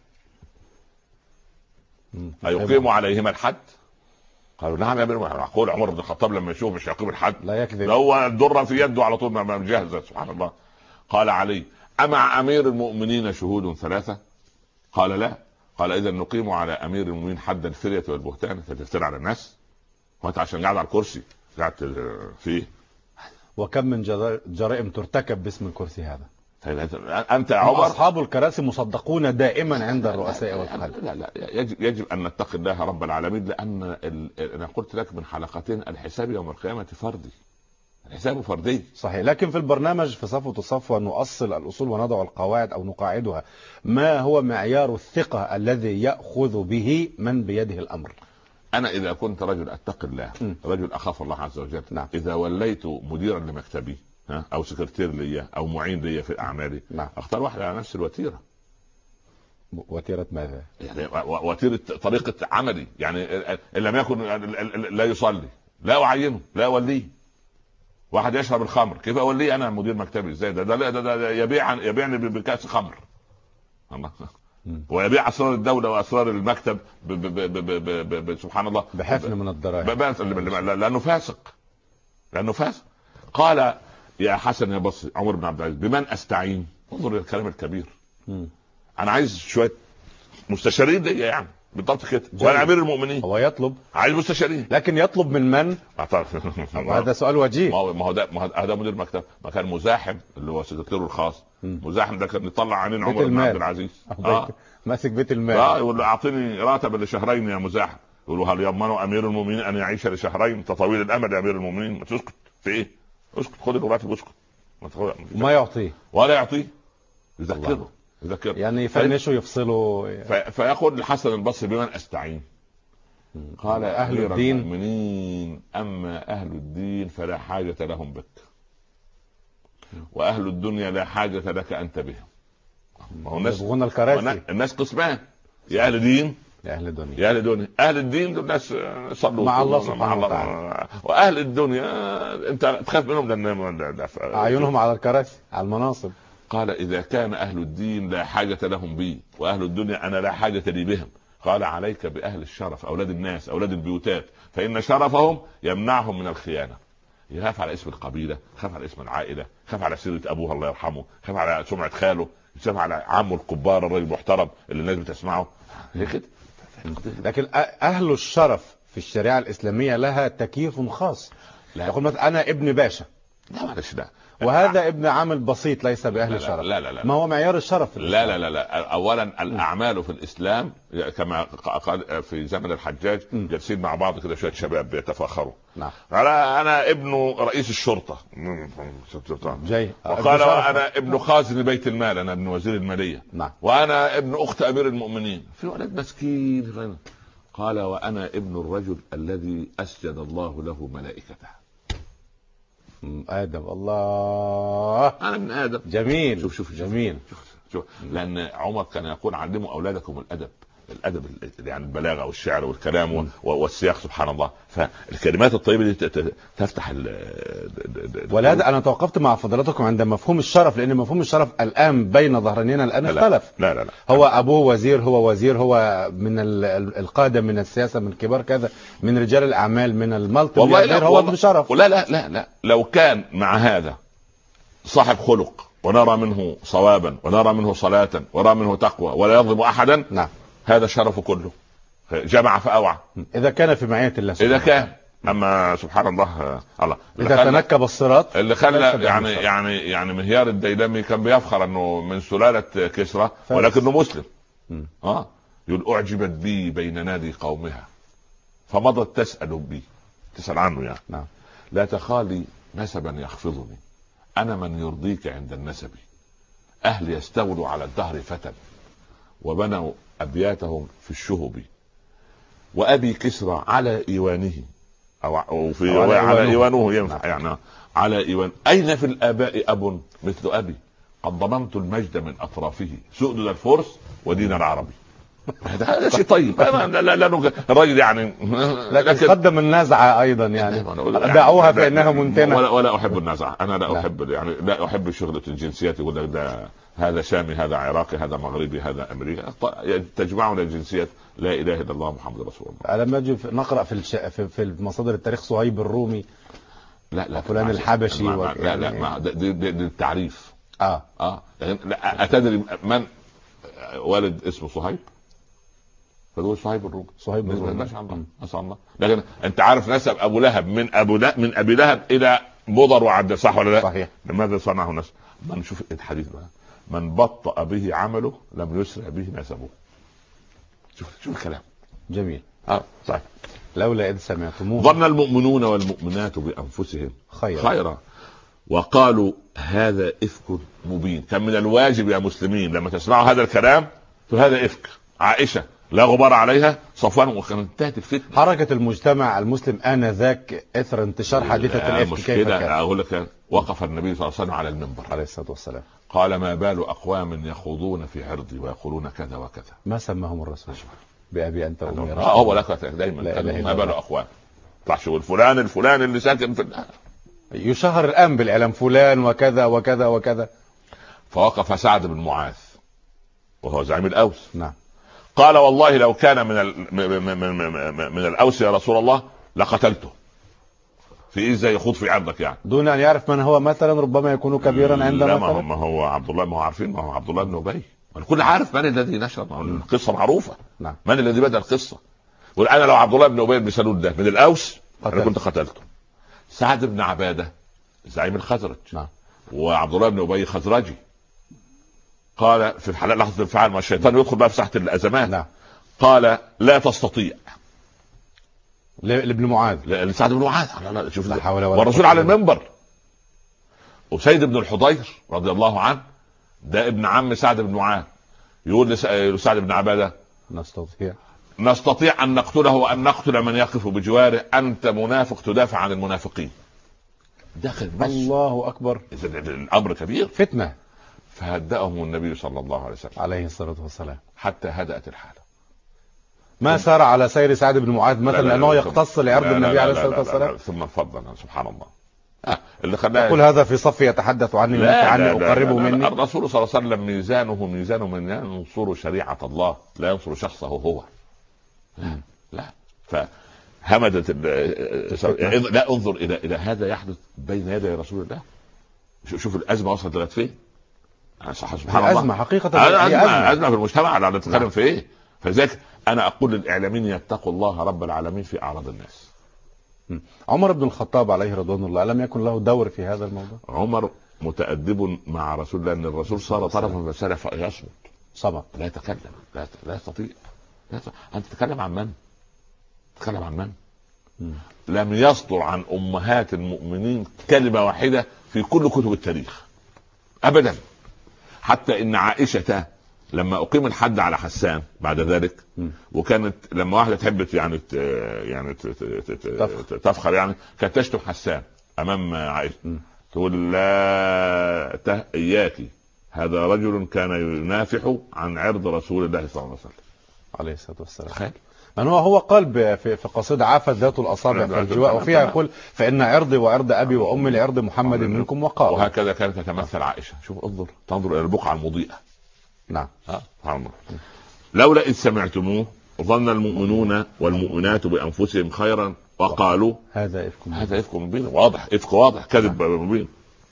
S2: أيقيم عليهما الحد؟ قالوا نعم يا أمير المؤمنين. أقول عمر بن الخطاب لما يشوف مش يقيم الحد،
S1: لا يكذب،
S2: هو الدرة في يده على طول ما مجهزة. سبحان الله. قال علي أمع أمير المؤمنين شهود 3؟ قال لا. قال إذا نقيم على أمير المؤمنين حد الفرية والبهتان. تفتري على الناس وانت عشان قاعد على الكرسي قاعد فيه.
S1: وكم من جرائم ترتكب باسم الكرسي هذا.
S2: أنت عمر
S1: أصحاب الكراسي مصدقون دائما عند الرؤساء والخلق.
S2: لا يجب أن نتقي الله رب العالمين، لأن أنا قلت لك من حلقتين الحساب يوم القيامة فردي، الحساب فردي.
S1: صحيح. لكن في البرنامج في صفوة الصفوة نؤصل الأصول ونضع القواعد أو نقاعدها. ما هو معيار الثقة الذي يأخذ به من بيده الأمر؟
S2: أنا إذا كنت رجل أتقي الله، رجل أخاف الله عز وجل،
S1: نعم.
S2: إذا وليت مديرا لمكتبي أو سكرتير لي أو معين لي في أعمالي،
S1: نعم.
S2: أختار واحد على نفس الوتيرة.
S1: وتيرة ماذا؟
S2: يعني وتيرة طريقة عملي. يعني إن لم يكن لا يصلي لا أعينه، لا أوليه. واحد يشرب الخمر كيف أوليه أنا مدير مكتبي؟ إزاي ده يبيعني بكأس خمر ويبيع أسرار الدولة وأسرار المكتب سبحان الله
S1: بحفن من الضرائب،
S2: لأنه فاسق. قال يا حسن يا بصري عمر بن عبد العزيز بمن أستعين؟ انظر للكلام الكبير. أنا عايز شوية مستشارين ليا يعني بالضبط كده. وانا امير المؤمنين
S1: هو يطلب
S2: عايز مستشارين،
S1: لكن يطلب من هذا سؤال وجيه.
S2: ما هو مدير مكتب. ما كان مزاحم اللي هو سكرتيره الخاص. مزاحم ده كان يطلع عينين عمر بن عبد العزيز.
S1: ماسك بيت المال.
S2: يقول له اعطيني راتب لشهرين يا مزاحم. يقول له هل يضمن امير المؤمنين ان يعيش لشهرين؟ انت طويل الامل يا امير المؤمنين. ما تسكت في ايه؟ اسكت، خد الراتب واسكت.
S1: ما يعطيه
S2: ولا يعطيه، يذكره
S1: يعني يفنشه يفصله.
S2: فيقول الحسن البصري بمن استعين؟ قال
S1: أهل
S2: أمير
S1: الدين.
S2: المؤمنين أما أهل الدين فلا حاجة لهم بك، وأهل الدنيا لا حاجة لك أنت بهم.
S1: يبغون الكراسي.
S2: الناس قسمان، يا أهل دين
S1: يا أهل الدنيا.
S2: يا أهل الدنيا. أهل الدين الناس صلوا
S1: مع الله سبحانه وتعالى،
S2: وأهل الدنيا أنت تخاف منهم لأن
S1: أعينهم على الكراسي على المناصب.
S2: قال إذا كان أهل الدين لا حاجة لهم بي، وأهل الدنيا أنا لا حاجة لي بهم، قال عليك بأهل الشرف، أولاد الناس، أولاد البيوتات، فإن شرفهم يمنعهم من الخيانة. يخاف على اسم القبيلة، يخاف على اسم العائلة، يخاف على سيرة أبوه الله يرحمه، يخاف على سمعة خاله، يخاف على عمه الكبار الرجل المحترم اللي الناس بتسمعه. هيك.
S1: لكن أهل الشرف في الشريعة الإسلامية لها تكييف خاص. يقول مثلا أنا ابن باشا،
S2: لا معلش، لا،
S1: وهذا ابن عامل بسيط ليس بأهل الشرف.
S2: لا.
S1: ما هو معيار الشرف في
S2: الإسلام؟ لا. أولا الأعمال في الإسلام كما قال في زمن الحجاج، جالسين مع بعض كده شوية شباب بيتفاخروا.
S1: نعم.
S2: أنا ابن رئيس الشرطة
S1: جاي،
S2: وقال أنا ابن خازن بيت المال، أنا ابن وزير المالية.
S1: نعم.
S2: وأنا ابن أخت أمير المؤمنين. في ولد مسكين قال وأنا ابن الرجل الذي أسجد الله له ملائكته.
S1: آدم. الله،
S2: أنا من آدم.
S1: جميل.
S2: شوف
S1: جميل.
S2: شوف. لأن عمر كان يقول علموا أولادكم الأدب يعني البلاغة والشعر والكلام والسياق، سبحان الله. فالكلمات الطيبة دي تفتح
S1: ولهذا أنا توقفت مع فضلاتكم عند مفهوم الشرف، لأن مفهوم الشرف الآن بين ظهرانينا الآن اختلف.
S2: لا.
S1: هو أبوه وزير، هو وزير، هو من القادة، من السياسة، من كبار كذا، من رجال الأعمال، من المالتي ملياردير، هو ابن شرف.
S2: لا لو كان مع هذا صاحب خلق، ونرى منه صوابا، ونرى منه صلاة، ونرى منه تقوى، ولا يظلم أحدا،
S1: نعم،
S2: هذا الشرف كله جمع فأوعى،
S1: إذا كان في معية الله
S2: إذا كان. أما سبحان الله
S1: إذا تنكب الصراط
S2: اللي خلى يعني مهيار الديلمي كان بيفخر أنه من سلالة كسرى ولكنه مسلم. يقول أعجبت بي بين نادي قومها فمضت تسأل عنه يعني.
S1: نعم.
S2: لا تخالي نسبا يخفضني، أنا من يرضيك عند النسب، أهل يستولوا على الدهر فتى وبنوا أبياتهم في الشهب، وأبي كسرى على إيوانه أو في على إيوانه ينفع يعني على إيوان. أين في الآباء أب مثل أبي؟ قد ضممت المجد من أطرافه سؤدد الفرس ودين العربي. هذا شيء طيب. لا الرجل يعني
S1: لكن قدم النزعة أيضا يعني دعوها فإنها منتنة.
S2: ولا أحب النزعة. أنا لا أحب يعني لا أحب شغلة الجنسيات. يقول لك ده هذا شامي، هذا عراقي، هذا مغربي، هذا أمريكي. تجمعنا الجنسيات. لا إله إلا الله محمد رسول الله.
S1: لما نجي نقرأ في مصادر التاريخ صهيب الرومي،
S2: لا
S1: فلان الحبشي
S2: لا دي التعريف. لا أتدري من والد اسمه صهيب؟ فدول صهيب الرومي.
S1: صهيب الرومي
S2: ما شاء الله. لكن انت عارف نسب ابو لهب من ابي لهب الى مضر وعد، صح ولا لا؟
S1: صحيح.
S2: لماذا صنعه نسب؟ ما نشوف الحديث بقى، من بطأ به عمله لم يسرع به نسبه. شوف الكلام
S1: جميل.
S2: صحيح.
S1: لولا إذ سمعتموه
S2: ظن المؤمنون والمؤمنات بأنفسهم خيرا وقالوا هذا إفك مبين. كان من الواجب يا مسلمين لما تسمعوا هذا الكلام هذا إفك. عائشة لا غبار عليها، صفوان، وكانت انتهت الفتنة.
S1: حركة المجتمع المسلم آنذاك إثر انتشار حادثة الإفك كيف كان؟
S2: أقول لك وقف النبي صلى الله عليه وسلم على المنبر
S1: عليه الصلاة والسلام
S2: قال ما بال أقوام يخوضون في عرضي ويقولون كذا وكذا.
S1: ما سماهم الرسول بأبي أنت وأمي.
S2: هو لك دايما ما بال أقوام طلعش الفلان اللي ساكن في
S1: يشهر الآن بالإعلام فلان وكذا وكذا وكذا.
S2: فوقف سعد بن معاذ وهو زعيم الأوس.
S1: نعم.
S2: قال والله لو كان من الأوس يا رسول الله لقتلته. في إيه ازاي يخوض في عرضك يعني
S1: دون أن يعرف من هو مثلا، ربما يكون كبيرا عندنا.
S2: ما هو عبد الله، ما هو عارفين، ما هو عبد الله بن أبي. الكل عارف من الذي نشر القصة معروفة.
S1: نعم.
S2: من الذي بدأ القصة؟ والآن لو عبد الله بن أبي بن سلول ده من الأوس أنا كنت قتلته. سعد بن عبادة زعيم الخزرج.
S1: نعم.
S2: وعبد الله بن أبي خزرجي. قال في لحظة الانفعال ما الشيطان يدخل بقى في ساحة الأزمات.
S1: نعم.
S2: قال لا تستطيع
S1: لابن معاذ،
S2: لسعد بن معاذ. لا شوف
S1: لا حول ولا
S2: والرسول على المنبر أسيد بن الحضير رضي الله عنه ده ابن عم سعد بن معاذ، يقول لسعد بن عبادة نستطيع أن نقتله وأن نقتل من يقف بجواره، أنت منافق تدافع عن المنافقين. داخل بس
S1: الله أكبر،
S2: الأمر كبير
S1: فتنة.
S2: فهدأهم النبي صلى الله عليه وسلم
S1: عليه الصلاة والسلام
S2: حتى هدأت الحالة.
S1: ما سار على سير سعد بن معاذ مثلا لأنه يختص لعرض النبي عليه الصلاة والسلام.
S2: ثم فضلا سبحان الله اللي خلاه
S1: يقول هذا في صف يتحدث عني أقربه مني.
S2: الرسول صلى الله عليه وسلم ميزانه من ينصر شريعة الله لا ينصر شخصه هو. لا فهمدت لا انظر إلى هذا يحدث بين يدي رسول الله. شوف الأزمة وصلت لغاية فين. سبحان الله
S1: أزمة حقيقة،
S2: أزمة في المجتمع على نتكلم في إيه. فذلك أنا أقول للإعلاميين يتقوا الله رب العالمين في أعراض الناس.
S1: عمر بن الخطاب عليه رضوان الله لم يكن له دور في هذا الموضوع؟
S2: عمر متأدب مع رسول الله، أن الرسول صار طرفا فسار يصمت
S1: صمت
S2: لا يتكلم، لا يستطيع. أنت تتكلم عن من؟ تتكلم عن من؟ لم يصدر عن أمهات المؤمنين كلمة واحدة في كل كتب التاريخ أبدا. حتى إن عائشة لما أقيم الحد على حسان بعد ذلك وكانت لما واحدة تحب تفخر يعني كانت تشتم حسان أمام عائشة تقول لا إياكي هذا رجل كان ينافح عن عرض رسول الله صلى الله عليه وسلم
S1: عليه الصلاة والسلام. من هو قال في قصيدة عافت ذات الأصابع في الجواء وفيها يقول فإن عرضي وعرض أبي وأمي لعرض محمد منكم وقال.
S2: وهكذا كانت تتمثل عائشة. شوف تنظر إلى البقعة المضيئة.
S1: نعم.
S2: لولا إذ سمعتموه ظن المؤمنون والمؤمنات بأنفسهم خيرا وقالوا
S1: هذا إفك
S2: مبين. واضح، إفك واضح، كذب مبين.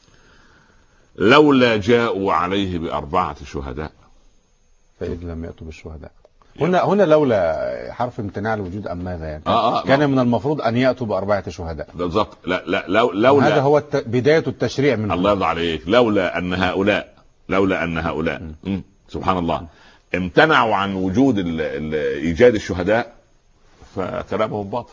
S2: لولا جاءوا عليه ب4 شهداء
S1: فإذ لم يأتوا بالشهداء. هنا لولا حرف امتناع الوجود أم ماذا يعني؟ كان من المفروض أن يأتوا ب4 شهداء
S2: بالضبط. لولا
S1: هذا هو بداية التشريع منه.
S2: الله يرضى عليك. لولا أن هؤلاء سبحان الله امتنعوا عن وجود إيجاد الشهداء فكلامهم باطل.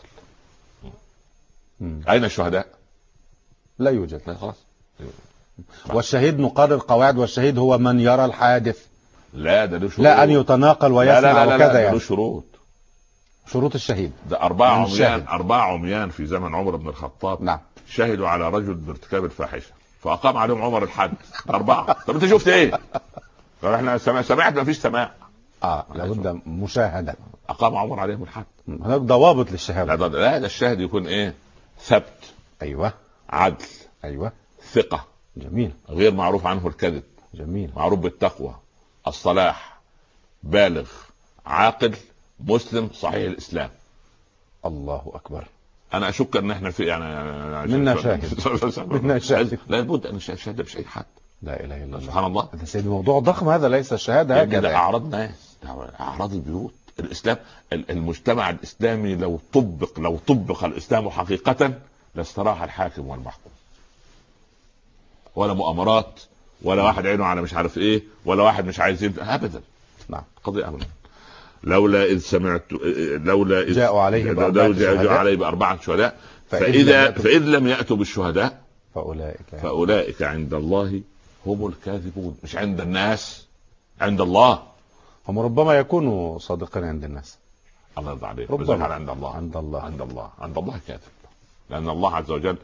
S2: أين الشهداء؟
S1: لا يوجد.
S2: لا خلاص.
S1: والشهيد نقرر قواعد، والشهيد هو من يرى الحادث.
S2: لا ده له شروط.
S1: لا أن يتناقل ويسمع وكذا يعني.
S2: له
S1: شروط الشهيد
S2: ده 4 عميان في زمن عمر بن الخطاب.
S1: نعم.
S2: شهدوا على رجل بارتكاب الفاحشة فأقام عليهم عمر الحد 4. طب أنت شفت إيه؟ احنا سمعت ما فيش سماع.
S1: لابد مشاهدة.
S2: أقام عمر عليهم الحد.
S1: هناك ضوابط للشهادة.
S2: لا ده الشاهد يكون إيه؟ ثبت.
S1: أيوة.
S2: عدل.
S1: أيوة.
S2: ثقة.
S1: جميل.
S2: غير معروف عنه الكذب.
S1: جميل.
S2: معروف بالتقوى، الصلاح، بالغ، عاقل، مسلم، صحيح الإسلام.
S1: الله أكبر.
S2: أنا أشك أن احنا في
S1: منا شاهد.
S2: لا بد أن الشهادة مش أي حد.
S1: لا إله إلا الله.
S2: سبحان الله.
S1: هذا سيد موضوع ضخم، هذا ليس الشهادة هكذا.
S2: أعراض ناس، أعراض البيوت. الإسلام، المجتمع الإسلامي لو طبق الإسلام حقيقة لاستراح الحاكم والمحكوم. ولا مؤامرات، ولا واحد عينه على مش عارف إيه، ولا واحد مش عايز أبدا.
S1: نعم.
S2: قضية أبدا. لولا إذ
S1: جاءوا عليه
S2: ب4 شهداء فإذ لم يأتوا بالشهداء فأولئك عند الله هم الكاذبون. مش عند الناس، عند الله.
S1: هم ربما يكونوا صادقين عند الناس.
S2: الله يرضى عليك.
S1: ربما
S2: عند الله كاذب. لأن الله عز وجل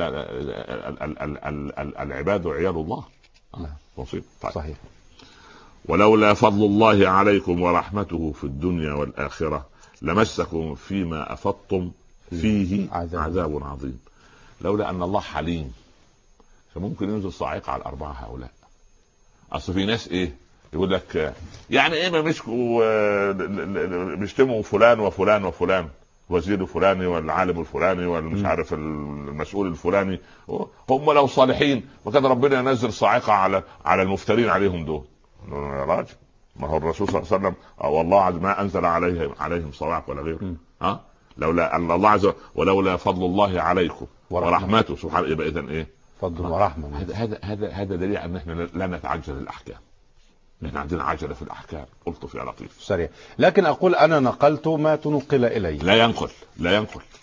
S2: العباد عيال الله.
S1: طيب. صحيح.
S2: ولولا فضل الله عليكم ورحمته في الدنيا والآخرة لمسكم فيما أفضتم فيه عذاب عظيم. لولا أن الله حليم فممكن ينزل صاعقة على 4 هؤلاء. أصل في ناس إيه يقول لك يعني إيه ما مسكوا بيشتموا فلان وفلان وفلان، وزير الفلاني والعالم الفلاني والمش عارف المسؤول الفلاني، هم لو صالحين وكان ربنا ينزل صاعقة على المفترين عليهم دول. يا راجل، ما هو الرسول صلى الله عليه وسلم والله عز ما أنزل عليهم صواعق ولا غيره. لولا أن الله عز وجل ولولا فضل الله عليكم ورحمته سبحانه. يبقى إذن إيه؟
S1: فضل ورحمة.
S2: هذا دليل أن إحنا لا نتعجل الأحكام. إحنا عندنا عجلة في الأحكام. قلت يا لطيف.
S1: سريع. لكن أقول أنا نقلت ما تنقل إلي.
S2: لا ينقل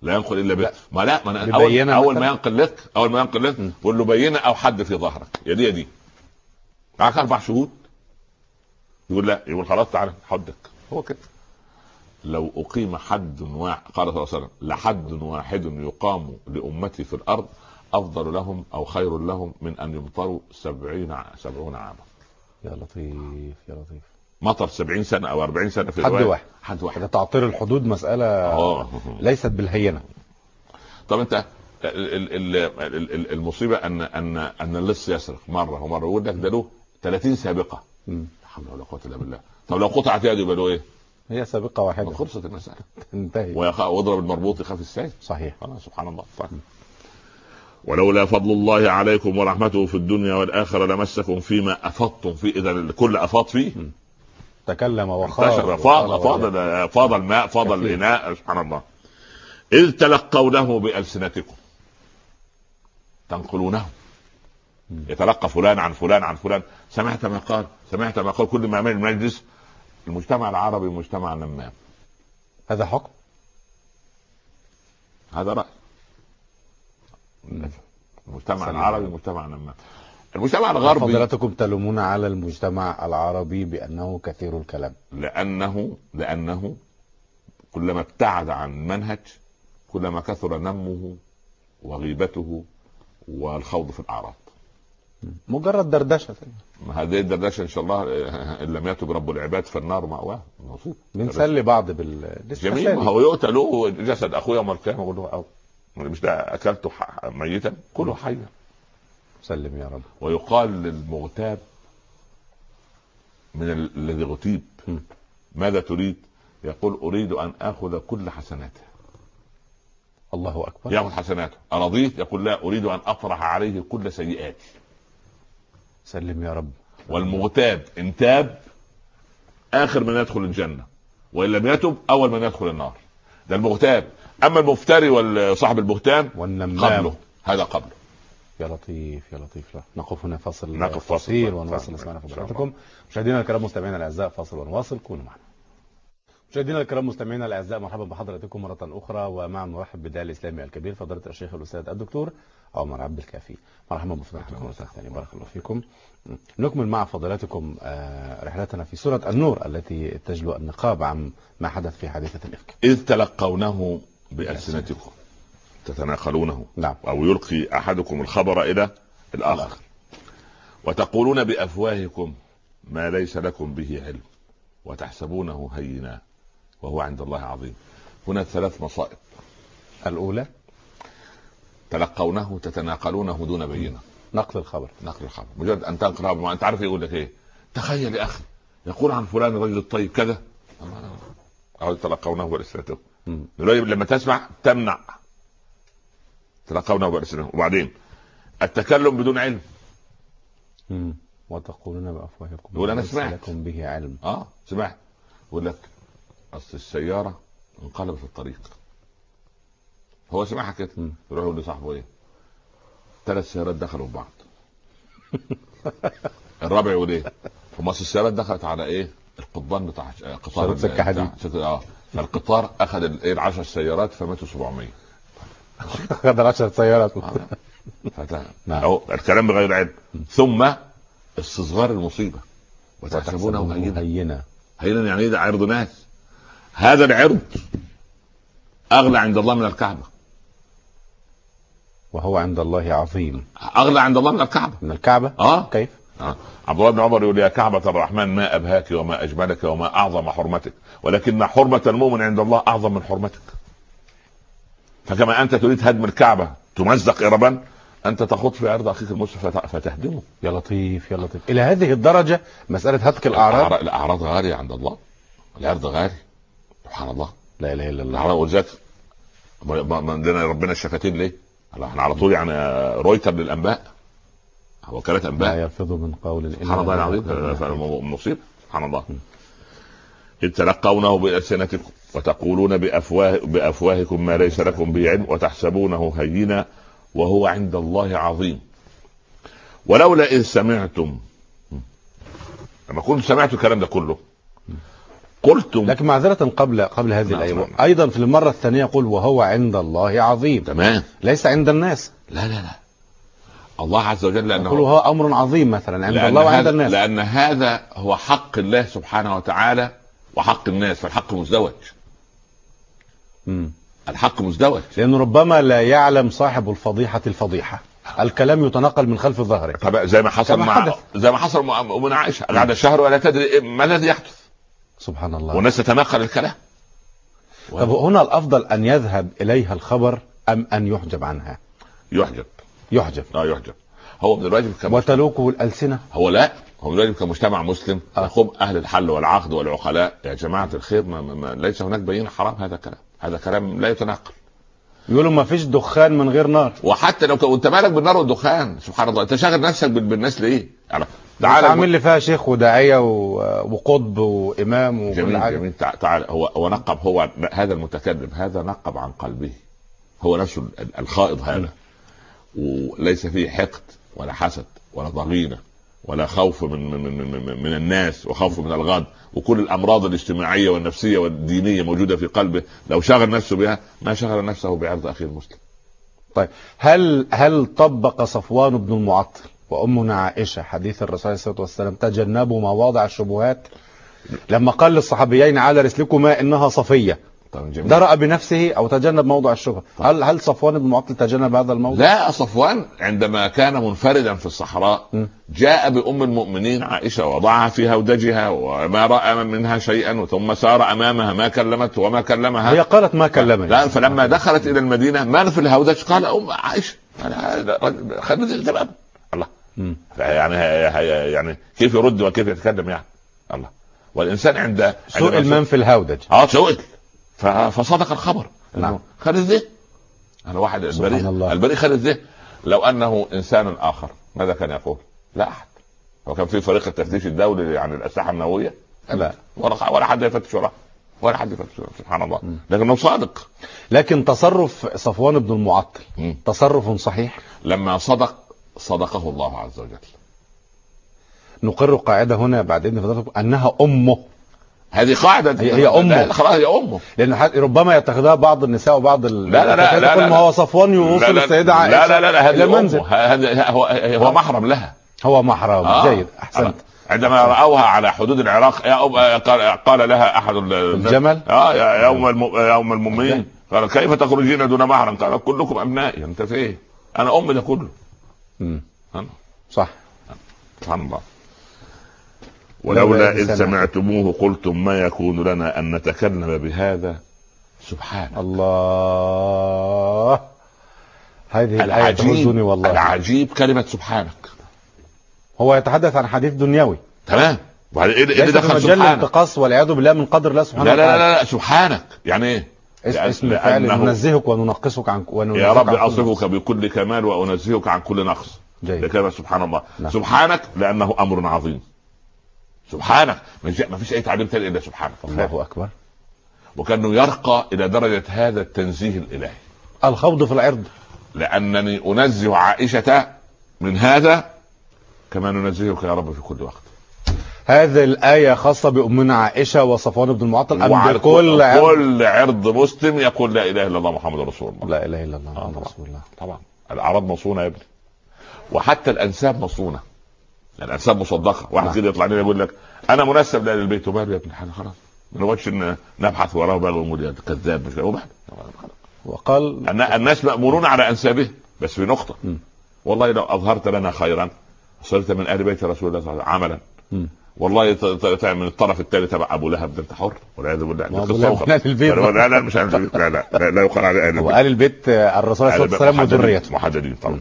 S2: لا ينقل الا
S1: لا.
S2: ما انا
S1: ببينة
S2: اول
S1: مثلاً؟
S2: ما ينقل لك قول له بينه او حد في ظهرك، يا دي يا دي. معك 4 شهود، يقول لا، يقول خلاص تعالى حدك. هو كده. لو اقيم حد واحد، قال صلى الله عليه وسلم: لحد واحد يقام لامتي في الارض افضل لهم او خير لهم من ان يمطروا 70 عاما.
S1: يا لطيف يا لطيف.
S2: مطر 70 سنه او 40 سنه في
S1: حد
S2: الرواية.
S1: واحد.
S2: حد واحد.
S1: تعطير الحدود مسألة ليست بالهينة.
S2: طب انت المصيبه ان اللص يسرق مره ومره، يقول لك ده له 30 سابقه. لا حول ولا قوه الا بالله. طب لو قطعت يده يبقى له ايه؟
S1: هي سابقة واحدة،
S2: خلصت المساله،
S1: انتهي.
S2: واضرب المربوط يخاف السيف.
S1: صحيح.
S2: سبحان الله. ولولا فضل الله عليكم ورحمته في الدنيا والآخرة لمسكم فيما أفضتم فيه. إذا الكل أفاض فيه.
S1: تكلم وخاض،
S2: فاض الماء، فاض الإناء. سبحان الله. إذ تلقونه بألسنتكم، تنقلونه. يتلقى فلان عن فلان عن فلان. سمعت ما قال كل ما عمل المجلس. المجتمع العربي مجتمع نمام.
S1: هذا حكم،
S2: هذا رأي. المجتمع العربي مجتمع نمام. المجتمع الغربي،
S1: فضلاتكم تلومون على المجتمع العربي بأنه كثير الكلام،
S2: لأنه كلما ابتعد عن منهج كلما كثر نمه وغيبته والخوض في الأعراض.
S1: مجرد دردشة.
S2: هذه الدردشة إن شاء الله إن لم يتب رب العباد فالنار مأواه.
S1: بنسلي بعض
S2: جميل. هو يؤتى له جسد أخوه يوم القيامة يقول له مش ده أكلته ميتا كله حيا.
S1: سلم يا رب.
S2: ويقال للمغتاب من الذي اغتيب: ماذا تريد؟ يقول: أريد أن آخذ كل حسناته.
S1: الله أكبر.
S2: يأخذ حسناته. أرضيت؟ يقول: لا، أريد أن أطرح عليه كل سيئاتي.
S1: سلم يا رب.
S2: والمغتاب إن تاب آخر من يدخل الجنة، وإن لم يتب أول من يدخل النار. ده المغتاب. أما المفتري وصاحب البهتان
S1: والنمام
S2: قبله، هذا قبله.
S1: يا لطيف يا لطيف. لا نقف هنا فاصل قصير ونواصل. اسمعنا فضلاتكم مشاهدينا الكرام مستمعينا الاعزاء. فاصل ونواصل، كونوا معنا. مشاهدينا الكرام مستمعينا الاعزاء، مرحبا بحضراتكم مره اخرى، ومع نرحب بالداعي الاسلامي الكبير فضيله الشيخ الاستاذ الدكتور عمر عبد الكافي. مرحبا بفضلاتكم استاذ ثاني، بارك الله فيكم. نكمل مع فضلاتكم رحلتنا في سوره النور التي تجلو النقاب عن ما حدث في حادثه الافك.
S2: إذ تلقونه بألسنتكم تتناقلونه.
S1: نعم.
S2: أو يلقي أحدكم الخبر إلى الآخر. وتقولون بأفواهكم ما ليس لكم به علم وتحسبونه هينا وهو عند الله عظيم. هنا 3 مصائب.
S1: الأولى
S2: تلقونه تتناقلونه دون بينة.
S1: نقل الخبر.
S2: مجرد أن تنقل، ما أنت عارف يقول لك إيه. تخيل يا أخي يقول عن فلان الرجل الطيب كذا. أو تلقونه بألسنتكم. لما تسمع تمنع. تلقونه بألسنتكم. وبعدين التكلم بدون علم.
S1: وتقولون بأفواهكم
S2: يقول أنا سمعت
S1: لكم به علم.
S2: سمعت. يقول لك أصل السيارة انقلبت في الطريق. هو سمعها كده. يروح يقول لصاحبه إيه: 3 سيارات دخلوا في بعض. الرابع يقول إيه: هم السيارات دخلت على إيه؟ القضبان بتاع قطار
S1: سكة حديد.
S2: فالقطار أخذ 10 سيارات فماتوا 700.
S1: أخذ 10 سيارات.
S2: أو الكلام بغير علم. ثم استصغار المصيبة. وتحسبونه هينا. يعني إيه؟ ده عرض ناس. هذا العرض أغلى عند الله من الكعبة،
S1: وهو عند الله عظيم.
S2: أغلى عند الله من الكعبة.
S1: كيف؟
S2: عبد الله بن عمر يقول: يا كعبة الرحمن ما أبهاك وما أجملك وما أعظم حرمتك، ولكن حرمة المؤمن عند الله أعظم من حرمتك. فكما أنت تريد هدم الكعبة تمزق إربا، أنت تخوض في عرض أخيك المسلم فتهدمه.
S1: يا لطيف يا لطيف. إلى هذه الدرجة مسألة هتك الأعراض.
S2: الأعراض غالية عند الله. العرض غالي. سبحان الله.
S1: لا إله إلا الله.
S2: الأعراض والذات عندنا ربنا الشفتين ليه؟ احنا على طول يعني رويتر للأنباء، وكالة أنباء.
S1: لا يلفظ من قول إلا
S2: سبحان الله العظيم. مصيبة. سبحان الله. إذ تلقونه بألسنتكم وتقولون بأفواهكم ما ليس لكم به علم وتحسبونه هينا وهو عند الله عظيم. ولولا إذ سمعتم، لما كنت سمعت الكلام ده كله قلتم.
S1: لكن معذرة قبل هذه الآية أيضا في المرة الثانية يقول وهو عند الله عظيم.
S2: تمام.
S1: ليس عند الناس.
S2: لا الله عز وجل لأنه
S1: يقول هو أمر عظيم مثلا عند الله وعند الناس،
S2: لأن هذا هو حق الله سبحانه وتعالى وحق الناس، فالحق مزدوج. الحق مزدوج،
S1: لأنه ربما لا يعلم صاحب الفضيحة الكلام يتنقل من خلف ظهره.
S2: طبعا زي ما حصل مع أم عائشة بعد شهر ولا تدري ما الذي يحدث.
S1: سبحان الله.
S2: والناس تتنقل الكلام.
S1: طب هنا الأفضل أن يذهب إليها الخبر أم أن يحجب عنها؟
S2: يحجب. يحجب. هو من الواجب
S1: وتلوكه الألسنة.
S2: هو من الواجب كمجتمع مسلم يقوم أهل الحل والعقد والعقلاء يا جماعة الخير ليس هناك بين حرام. هذا كلام لا يتناقل.
S1: يقولوا ما فيش دخان من غير نار.
S2: وحتى لو انت مالك بالنار والدخان، سبحان الله، انت شاغل نفسك بالناس ليه؟
S1: تعال عامل لي فيها شيخ وداعيه وقطب وامام وكل حاجه.
S2: جميل. تعال هو نقب، هو هذا المتكلم هذا نقب عن قلبه، هو نفسه الخائض هذا، وليس فيه حقد ولا حسد ولا ضغينه ولا خوف من الناس وخوف من الغد، وكل الامراض الاجتماعيه والنفسيه والدينيه موجوده في قلبه، لو شغل نفسه بها ما شغل نفسه بعرض اخيه المسلم.
S1: طيب هل طبق صفوان بن المعطل وامنا عائشه حديث الرسول عليه الصلاه والسلام تجنبوا مواضع الشبهات لما قال للصحابيين على رسلكما انها صفيه؟ درأ بنفسه او تجنب موضع الشبهه. هل صفوان بن المعطل تجنب هذا الموضوع؟
S2: لا، صفوان عندما كان منفردا في الصحراء جاء بأم المؤمنين عائشة وضعها في هودجها وما رأى منها شيئا، ثم سار أمامها ما كلمت وما كلمها.
S1: هي قالت ما كلمني.
S2: لا، فلما دخلت إلى المدينة ما في الهودج قال أم عائشة خلينا تمام. الله. يعني كيف يرد وكيف يتكلم يعني. الله. والإنسان عند
S1: سئل من في الهودج.
S2: سئل فصدق الخبر.
S1: نعم.
S2: خالد ذه أنا واحد البريء خالد ذه. لو أنه إنسان آخر ماذا كان يقول؟ لا أحد. هو كان في فريق التفتيش الدولي عن الأسلحة النووية؟ لا، ولا حد يفتش وراه، سبحان الله. لكنه صادق.
S1: لكن تصرف صفوان بن المعطل تصرف صحيح.
S2: لما صدقه الله عز وجل.
S1: نقر قاعدة هنا بعد إذن فضلتكم أنها أمه.
S2: هذه قاعدة.
S1: هي أمه.
S2: خلاص هي أمه.
S1: لأن ربما يتخذها بعض النساء وبعض
S2: لا
S1: ما هو صفوان يوصل السيدة عائشة
S2: إلى المنزل. هو محرم لها.
S1: هو محرم. جيد، أحسنت.
S2: عندما رأوها على حدود العراق قال لها أحد
S1: الجمل
S2: يا يوم المؤمنين قال كيف تخرجين دون محرم؟ قال كلكم أبنائي. أنت في إيه؟ أنا أم ده كله.
S1: صح.
S2: سبحان الله. ولولا إذ سمعتموه قلتم ما يكون لنا أن نتكلم بهذا سبحانه.
S1: الله. هذه الآية تهزني والله.
S2: العجيب كلمة سبحانك.
S1: هو يتحدث عن حديث دنيوي.
S2: تمام.
S1: إيه دخل مجال الانتقاص والعياذ بالله من قدر الله سبحانه وتعالى.
S2: لا سبحانك يعني ايه؟
S1: اسم فعل ننزهك وننقصك عن
S2: يا رب أصفك بكل كمال وأنزهك عن كل نقص.
S1: جيد.
S2: سبحان الله. سبحانك لأنه أمر عظيم. سبحانك ما فيش أي تعليم تاني إلا سبحانك.
S1: الله أكبر.
S2: وكأنه يرقى إلى درجة هذا التنزيه الإلهي،
S1: الخوض في العرض.
S2: لأنني أنزه عائشة من هذا كما ننزهك يا رب في كل وقت.
S1: هذه الآية خاصة بأمنا عائشة وصفوان بن المعطل
S2: أم بكل عرض مسلم يقول لا إله إلا الله محمد رسول الله؟
S1: لا إله إلا الله محمد رسول الله.
S2: طبعا الأعراض مصونة يا ابني، وحتى الأنساب مصونة. الأنساب مصدقة. واحد كده يطلع لنا يقول لك أنا منسب لأهل البيت، وماله يا ابن الحلال؟ خلاص ما نقعدش نبحث وراه بقى ونقول كذاب مش وبعد.
S1: وقال
S2: الناس مأمورون على أنسابه، بس في نقطة. والله لو أظهرت لنا خيرا صرت من أهل بيت رسول الله صلى الله عليه وسلم عملا. والله من الطرف الثالث تبع ابو لهب، انت حر والعياذ بالله. لا مش اهل البيت. لا يقال على اهل البيت.
S1: وآل البيت الرسول صلى الله عليه وسلم وذريته
S2: محددين طبعا.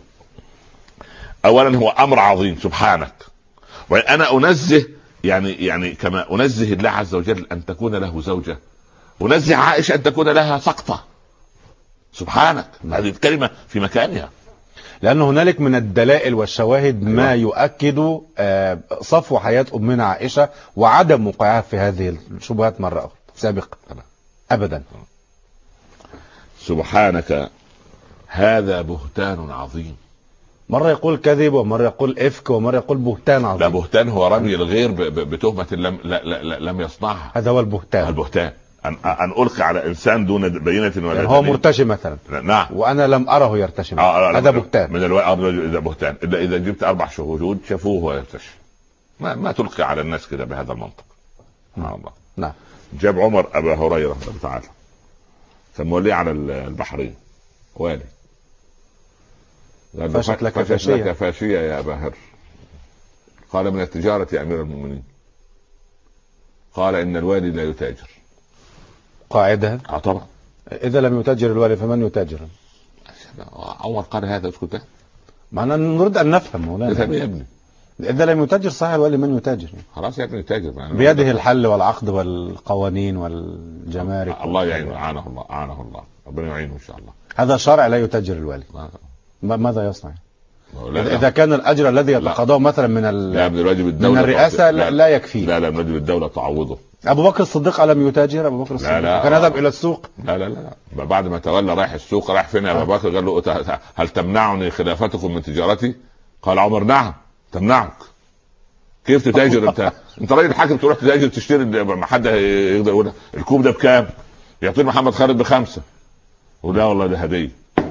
S2: اولا هو امر عظيم سبحانك، وانا انزه يعني كما انزه الله عز وجل ان تكون له زوجه، انزه عائشه ان تكون لها سقطه. سبحانك. هذه الكلمه في مكانها،
S1: لأن هنالك من الدلائل والشواهد ما يؤكد صفو حياة أمنا عائشة وعدم وقوعها في هذه الشبهات مرة أخرى سابقا أبدا.
S2: سبحانك هذا بهتان عظيم.
S1: مرة يقول كذب، ومرة يقول إفك، ومرة يقول بهتان عظيم.
S2: لا، بهتان هو رمي الغير بتهمة لم يصنعها.
S1: هذا هو البهتان.
S2: البهتان أن ألقي على إنسان دون بينة ولا
S1: يعني هو مرتشي مثلا،
S2: نعم،
S1: وأنا لم أره يرتشي، هذا بهتان.
S2: من إذا بهتان إذا جبت 4 شهود شافوه وهو يرتشي، ما تلقي على الناس كده بهذا المنطق. سبحان الله.
S1: نعم.
S2: جاب عمر أبا هريرة تعالى سموليه على البحرين والي،
S1: فشت لك
S2: فاشية يا أبا هر. قال من التجارة يا أمير المؤمنين. قال إن الوالي لا يتاجر.
S1: قاعدة.
S2: طبعا.
S1: إذا لم يتاجر الوالي فمن يتاجر؟
S2: عمر قال هذا، اسكت.
S1: معنا نريد أن نفهم مولانا.
S2: يا ابني
S1: إذا لم يتاجر صحيح الوالي من يتاجر؟
S2: خلاص يا ابني يتاجر
S1: بيده الحل والعقد والقوانين والجمارك.
S2: الله يعينه، أعانه الله، أعانه الله، ربنا يعينه إن شاء الله.
S1: هذا شرع لا يتاجر الوالي. ماذا يصنع؟ إذا كان الأجر الذي يتقاضاه مثلا من الرئاسة لا يكفي.
S2: لا من واجب الدولة تعوضه.
S1: أبو بكر الصديق ألم يتاجر؟ أبو بكر الصديق
S2: لا
S1: كان يذهب إلى السوق.
S2: لا بعد ما تولى رايح السوق. رايح فين يا أبو بكر؟ قال له هل تمنعني خلافتكم من تجارتي؟ قال عمر نعم تمنعك. كيف تتاجر انت راجل حاكم تروح تتاجر تشتري، ما حد يقدر يقول الكوب ده بكام؟ يعطيه محمد خالد ب5. ولا والله ده هديه.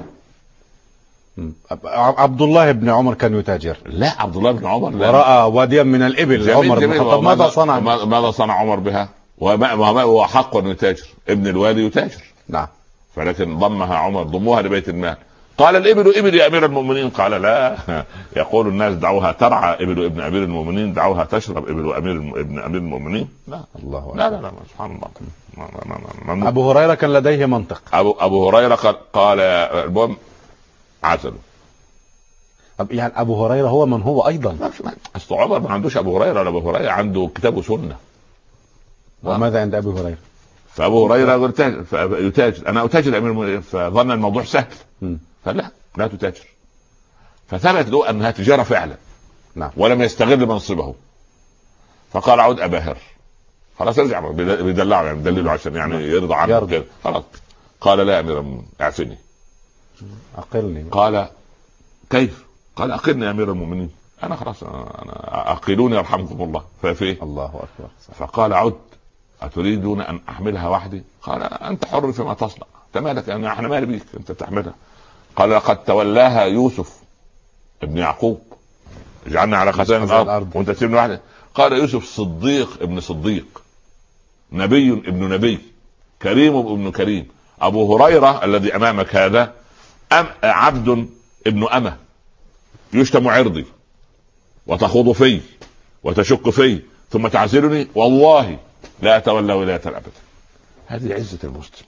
S1: عبد الله بن عمر كان يتاجر.
S2: لا، عبد الله بن عمر
S1: ورأى واديا من الإبل. عمر بن الخطاب
S2: ماذا صنع عمر بها؟ وهو حق أن يتاجر. ابن الوالي يتاجر.
S1: نعم.
S2: فلكن ضمها عمر، ضموها لبيت المال. قال الإبل إبل يا أمير المؤمنين. قال لا، يقول الناس دعوها ترعى إبل ابن أمير المؤمنين، دعوها تشرب إبل ابن أمير المؤمنين. لا
S1: الله
S2: لا سبحان الله.
S1: أبو هريرة كان لديه منطق.
S2: أبو هريرة قال المهم عزله.
S1: يعني أبو هريرة هو من هو أيضا.
S2: أصل عمر ما عندوش أبو هريرة ولا أبو هريرة، عنده كتاب وسنة.
S1: وماذا عند أبي هريرة؟
S2: فأبو هريرة يتاجر. أنا أتاجر أمير المؤمنين، فظن الموضوع سهل. فلا تتاجر. فثبت له أنها تجارة فعلا.
S1: نعم.
S2: ولم يستغل منصبه. فقال عود أبا هر. خلاص ارجع، بيدلعه يعني بدلله عشان يعني يرضى عنه كده. خلاص. قال لا يا أمير المؤمنين اعفني.
S1: أقلني.
S2: قال كيف؟ قال أقلني يا أمير المؤمنين. أنا خلاص أنا أقلوني يرحمكم الله. ففي
S1: الله أكبر.
S2: فقال عد أتريدون أن أحملها وحدي؟ قال أنت حر فيما تصنع، تمالك، يعني احنا مالي بيك أنت تحملها. قال لقد تولاها يوسف ابن يعقوب، اجعلنا على خزائن الأرض وأنت تسيبني وحدي. قال يوسف صديق ابن صديق، نبي ابن نبي، كريم ابن كريم. أبو هريرة الذي أمامك هذا عبد ابن أمة، يشتم عرضي وتخوض في وتشك في ثم تعزلني، والله لا أتولى ولاية أبدا. هذه عزة المسلم.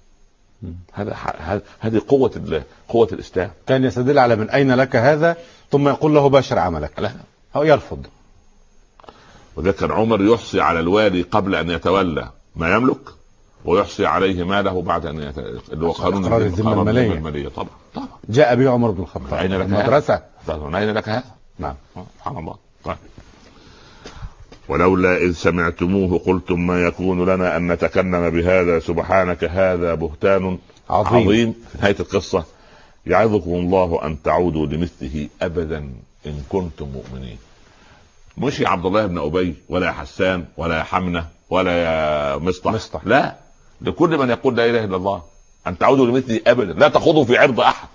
S2: هذه قوة الإسلام.
S1: كان يستدل على من أين لك هذا، ثم يقول له باشر عملك، لا أو يرفض.
S2: وذكر عمر يحصي على الوالي قبل أن يتولى ما يملك، ويحصي عليه ماله بعد أن اللي هو قانون
S1: الذمة المالية.
S2: طبعا
S1: جاء به عمر بن الخطاب.
S2: أين لك
S1: المدرسة؟
S2: أين لك هذا؟
S1: نعم.
S2: سبحان الله. طيب. ولولا إذ سمعتموه قلتم ما يكون لنا أن نتكلم بهذا سبحانك هذا بهتان عظيم. في نهاية القصة يعظكم الله أن تعودوا لمثله أبدا إن كنتم مؤمنين. مش يا عبد الله بن أبي ولا يا حسان ولا يا حمنة ولا يا مصطح. لا، لكل من يقول لا إله إلا الله أن تعودوا لمثله أبدا، لا تخوضوا في عرض أحد.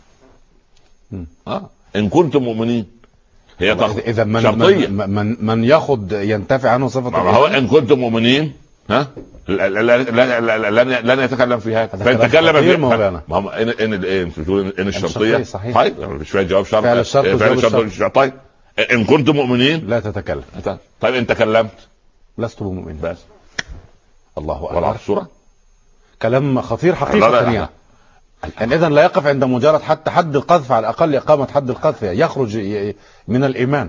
S2: إن كنتم مؤمنين. هي
S1: إذا من ياخذ ينتفع عنه صفة.
S2: هو إن كنتم مؤمنين لن يتكلم في هذا. فيتكلم في إن الشرطية. طيب مش فيها جواب شرط.
S1: فعل الشرط.
S2: طيب إن كنتم مؤمنين
S1: لا تتكلم.
S2: طيب إن تكلمت
S1: لست بمؤمن.
S2: بس.
S1: الله أكبر.
S2: والله الصورة
S1: كلام خطير حقيقة. يعني إذن لا يقف عند مجرد حتى حد القذف، على الأقل إقامة حد القذف يخرج من الإيمان.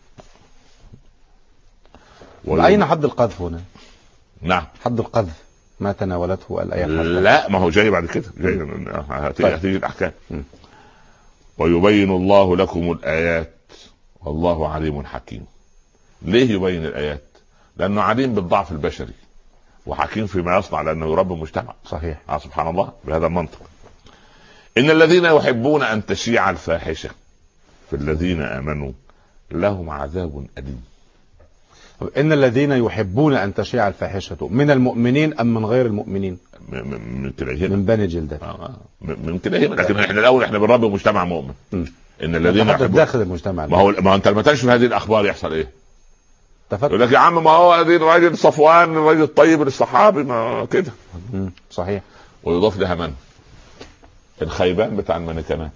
S1: أين حد القذف هنا؟
S2: نعم،
S1: حد القذف ما تناولته الآية.
S2: لا، ما هو جاي بعد كده، جاي هتيجي الأحكام. ويبين الله لكم الآيات والله عليم حكيم. ليه يبين الآيات؟ لأنه عليم بالضعف البشري وحكيم فيما يصنع، لأنه يربي المجتمع.
S1: صحيح.
S2: سبحان الله. بهذا المنطق إن الذين يحبون أن تشيع الفاحشة في في الذين آمنوا لهم عذاب أليم.
S1: إن الذين يحبون أن تشيع الفاحشة من المؤمنين أم من غير المؤمنين؟
S2: من كلاهما،
S1: من بني جلدة.
S2: من كلاهما، لكن احنا الأول احنا بنربي مجتمع مؤمن. إن الذين
S1: يحبون داخل المجتمع.
S2: ما أنت لما تنشر هذه الأخبار يحصل إيه؟
S1: يقول
S2: لك يا عم ما هو هذه الراجل صفوان الراجل الطيب الصحابي ما كده.
S1: صحيح.
S2: ويضاف لها من؟ الخيبان بتاع المانيكانات.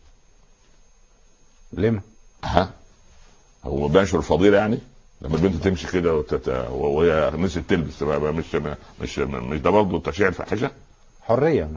S1: ليه؟
S2: هو بينشر الفضيلة يعني لما البنت تمشي كده وهي نسيت تلبس، مش ده برضه تشيع الفاحشة؟
S1: حرية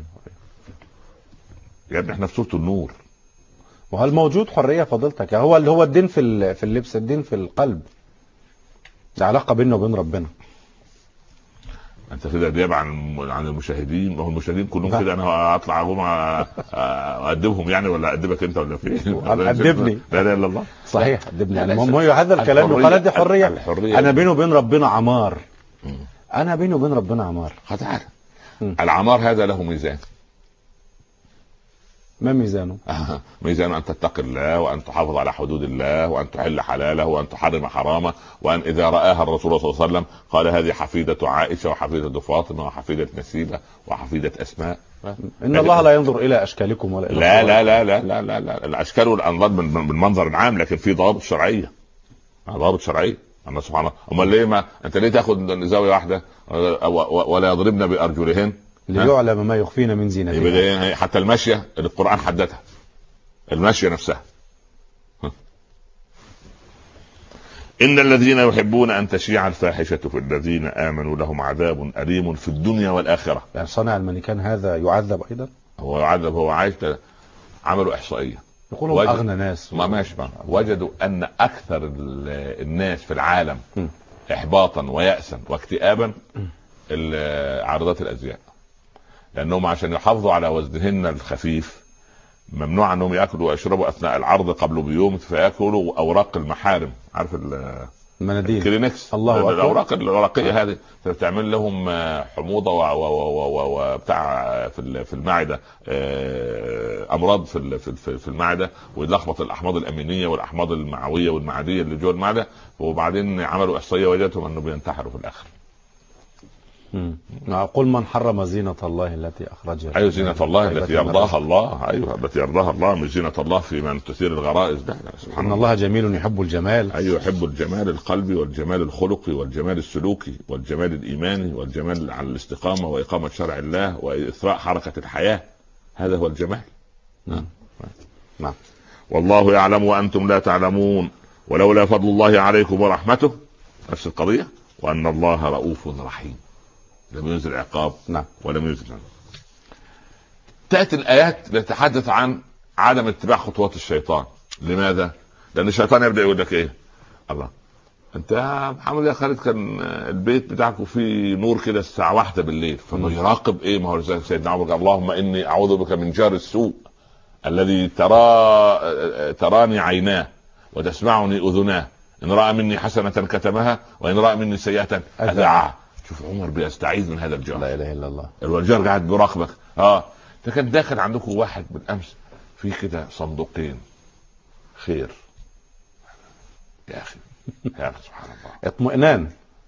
S2: يا ابني احنا في سورة النور.
S1: وهل موجود حرية فضيلتك؟ هو الدين في اللبس، الدين في القلب، ده علاقة بينه وبين ربنا.
S2: انت كده دياب عن المشاهدين، ما هو المشاهدين كلهم كده انا اطلع جمعة اادبهم يعني، ولا ادبك انت ولا فين؟
S1: ادبني.
S2: لا اله الا الله.
S1: صحيح ادبني يعني. هذا الكلام يقال دي حرية. انا بينه وبين ربنا عمار. انا بينه وبين ربنا عمار.
S2: تعالى العمار هذا له ميزان.
S1: ما ميزانه؟
S2: ميزانه أن تتقي الله، وأن تحافظ على حدود الله، وأن تحل حلاله، وأن تحرم حرامه، وأن إذا رآها الرسول صلى الله عليه وسلم قال هذه حفيدة عائشة وحفيدة فاطمة وحفيدة نسيبة وحفيدة أسماء.
S1: إن الله لا ينظر إلى أشكالكم ولا إلى
S2: لا لا لا لا لا لا لا الأشكال والأنظار بالمنظر العام، لكن في ضوابط شرعية. ضوابط شرعية. الله سبحانه. أمال ليه ما أنت ليه تاخد زاوية واحدة ولا يضربن بأرجلهن
S1: ليعلم ما يخفين من زينتهن؟
S2: حتى المشية القرآن حددها، المشية نفسها. إن الذين يحبون أن تشيع الفاحشة في الذين آمنوا لهم عذاب أليم في الدنيا والآخرة.
S1: يعني صانع المانيكان هذا يعذب أيضا؟
S2: هو يعذب، هو عايش. عملوا إحصائية
S1: يقولوا أغنى ناس
S2: ما ماشي وجدوا أن أكثر الناس في العالم إحباطا ويأسا واكتئابا عارضات الأزياء، لأنهم عشان يحافظوا على وزنهن الخفيف ممنوع أنهم يأكلوا ويشربوا أثناء العرض قبل بيوم، فيأكلوا أوراق المحارم. عارف
S1: المناديل
S2: الكلينكس، الأوراق الورقية هذه بتعمل لهم حموضة وبتاع في المعدة، أمراض في المعدة، ويلخبط الأحماض الأمينية والأحماض المعوية والمعدية اللي جوه المعدة. وبعدين عملوا إحصائية وجدتهم أنه بينتحروا في الآخر.
S1: قل من حرم زينة الله التي أخرجها.
S2: أيوة زينة الله التي يرضاها الله. أيوة التي يرضاها الله، مش زينة الله في من تثير الغرائز. ده سبحان
S1: إن الله جميل يحب الجمال.
S2: أيوة يحب الجمال القلبي والجمال الخلقي والجمال السلوكي والجمال الإيماني والجمال على الاستقامة وإقامة شرع الله وإثراء حركة الحياة. هذا هو الجمال.
S1: نعم.
S2: والله يعلم وأنتم لا تعلمون ولولا فضل الله عليكم ورحمته، نفس القضية، وأن الله رؤوف رحيم. لم ينزل عقاب.
S1: نعم.
S2: ولم ينزل. تأتي الآيات لتتحدث عن عدم اتباع خطوات الشيطان. لماذا؟ لأن الشيطان يبدأ يقول لك إيه؟ الله أنت يا محمد يا خالد كان البيت بتاعكم فيه نور كده الساعة 1 بالليل، فما يراقب إيه؟ ما هو سيدنا عمر اللهم إني أعوذ بك من جار السوء الذي تراني عيناه وتسمعني أذناه، إن رأى مني حسنة كتمها وإن رأى مني سيئة أذاعها. شوف عمر بيستعيذ من هذا الجار.
S1: لا اله الا الله.
S2: الجار قاعد بيراقبك. ده كان داخل عندكم واحد بالامس في كده صندوقين خير يا اخي. يا سبحان الله.
S1: اطمئنان.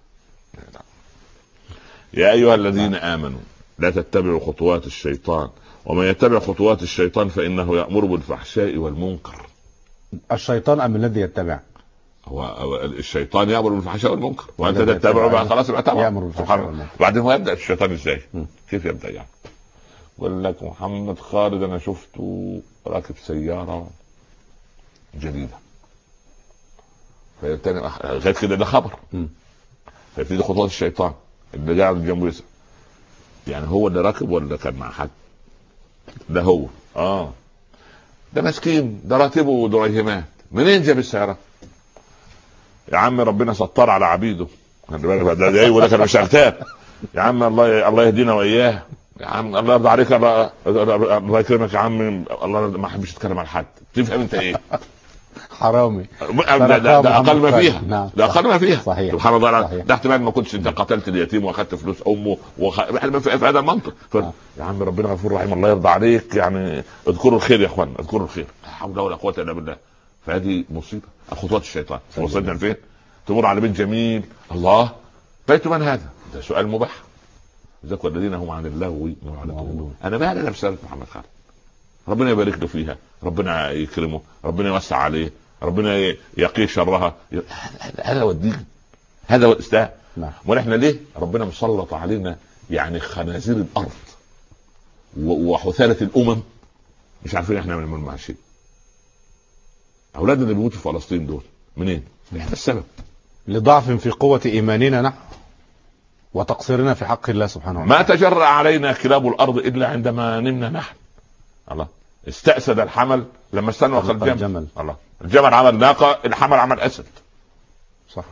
S2: يا ايها الذين امنوا لا تتبعوا خطوات الشيطان ومن يتبع خطوات الشيطان فانه يأمر بالفحشاء والمنكر.
S1: الشيطان ام الذي يتبع؟
S2: هو الشيطان يأمر بالفحشاء والمنكر وانت تتبعه بقى خلاص يبقى تبع. بعدين هو يبدأ الشيطان ازاي؟ كيف يبدأ يعني؟ يقول لك محمد خالد انا شفته راكب سيارة جديدة، فيبتدي غير كده ده خبر، فيبتدي خطوات الشيطان اللي قاعد جنبه يسأل يعني هو اللي راكب ولا كان مع حد؟ ده هو ده مسكين، ده راتبه دريهمات، منين جاب السيارة؟ يا عم ربنا ستار على عبيده. ده يقول لك انا مش هغتاب. يا عم الله يهدينا واياه. يا عم الله يرضى عليك، الله يكرمك يا عم، الله ما احبش اتكلم عن حد. تفهم انت ايه؟
S1: حرامي.
S2: ده اقل ما فيها.
S1: نعم.
S2: ده اقل ما فيها.
S1: صحيح.
S2: سبحان الله. ده احتمال ما كنتش انت قتلت اليتيم واخذت فلوس امه في هذا المنطق. يا عم ربنا غفور رحيم الله يرضى عليك، يعني اذكروا الخير يا اخوان، اذكروا الخير. لا حول ولا قوه الا بالله. فهذه مصيبه. خطوات الشيطان وصلنا لفين؟ تمر على بيت جميل، الله بيت من هذا؟ ده سؤال مباح. ذاك الذين هم عن اللغو معرضون. انا بقى انا رساله محمد خالد، ربنا يبارك له فيها، ربنا يكرمه، ربنا يوسع عليه، ربنا يقيه شرها. هذا هو الدين، هذا هو الاسلام. ونحن ليه ربنا مسلط علينا يعني خنازير الارض وحثالة الامم مش عارفين احنا من مع شيء؟ اولادنا اللي بيموتوا في فلسطين دول منين؟ احنا السبب.
S1: لضعف في قوة ايماننا نحن وتقصيرنا في حق الله سبحانه وتعالى.
S2: ما تجرأ علينا كلاب الارض الا عندما نمنا نحن. الله استأسد الحمل لما استنوا اخذ الجمل. الله الجمل عمل ناقة، الحمل عمل اسد.
S1: صح.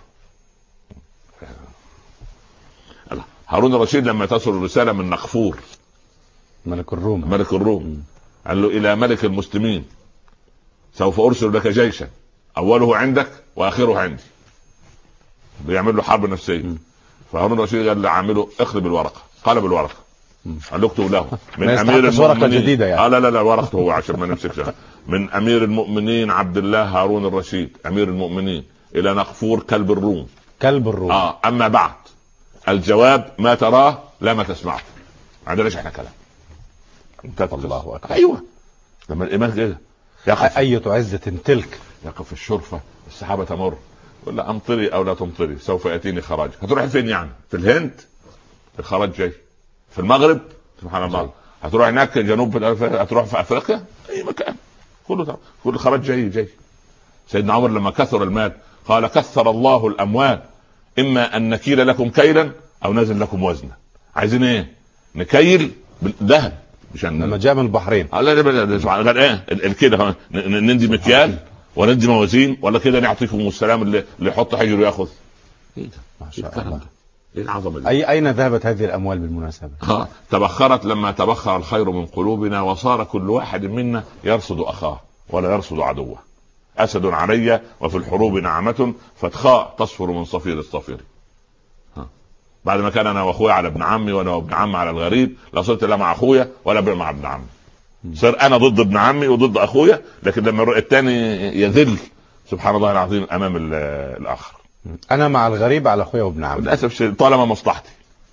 S2: الله هارون الرشيد لما تصل الرسالة من نقفور
S1: ملك
S2: الروم قال له الى ملك المسلمين سوف ارسل لك جيشا اوله عندك واخره عندي. بيعمل له حرب نفسيه. فهارون الرشيد قال له عامله اخرب الورقه. قلب الورقه قال له اكتب له من امير المؤمنين
S1: جديدة يعني.
S2: لا ورقته هو عشان ما نمسكش. من امير المؤمنين عبد الله هارون الرشيد امير المؤمنين الى نقفور كلب الروم. اما بعد الجواب ما تراه لا ما تسمعه. ما عندناش احنا كلام.
S1: الله أكبر.
S2: ايوه لما الايمان كده
S1: أية عزة تلك.
S2: يقف في الشرفة السحابة تمر يقول لا امطري او لا تمطري سوف ياتيني خراج. هتروح فين يعني؟ في الهند الخراج جاي، في المغرب سبحان الله، هتروح هناك جنوب، هتروح في افريقيا، اي مكان كل خراج جاي. سيدنا عمر لما كثر المال قال كثر الله الاموال اما ان نكيل لكم كيلا او نزل لكم وزنا. عايزين ايه؟ نكيل بالذهب مشان
S1: لما جاء من البحرين.
S2: قال ايه الكيل؟ ندي مكيال وندي موازين ولا كده نعطيكم السلام اللي يحط حجر وياخذ؟ ايه ده؟
S1: ما شاء الله.
S2: ايه العظمه دي؟
S1: اين ذهبت هذه الاموال بالمناسبه؟
S2: تبخرت لما تبخر الخير من قلوبنا وصار كل واحد منا يرصد اخاه ولا يرصد عدوه. اسد علي وفي الحروب نعمه فاتخاء تصفر من صفير الصفير. بعد ما كان انا واخويا على ابن عمي وانا وابن عمي على الغريب، لا صرت لا مع اخويا ولا مع ابن عمي. صار انا ضد ابن عمي وضد اخويا، لكن لما الثاني يذل سبحان الله العظيم امام الاخر.
S1: انا مع الغريب على اخويا وابن عمي
S2: للاسف طالما مصلحتي.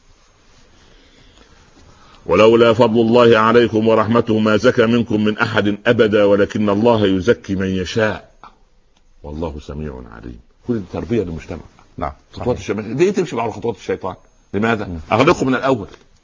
S2: ولولا فضل الله عليكم ورحمته ما زكى منكم من احد ابدا ولكن الله يزكي من يشاء والله سميع عليم. كل تربيه للمجتمع.
S1: نعم.
S2: خطوات الشيطان دي تمشي على خطوات الشيطان. لماذا؟ اغلقوا من الاول.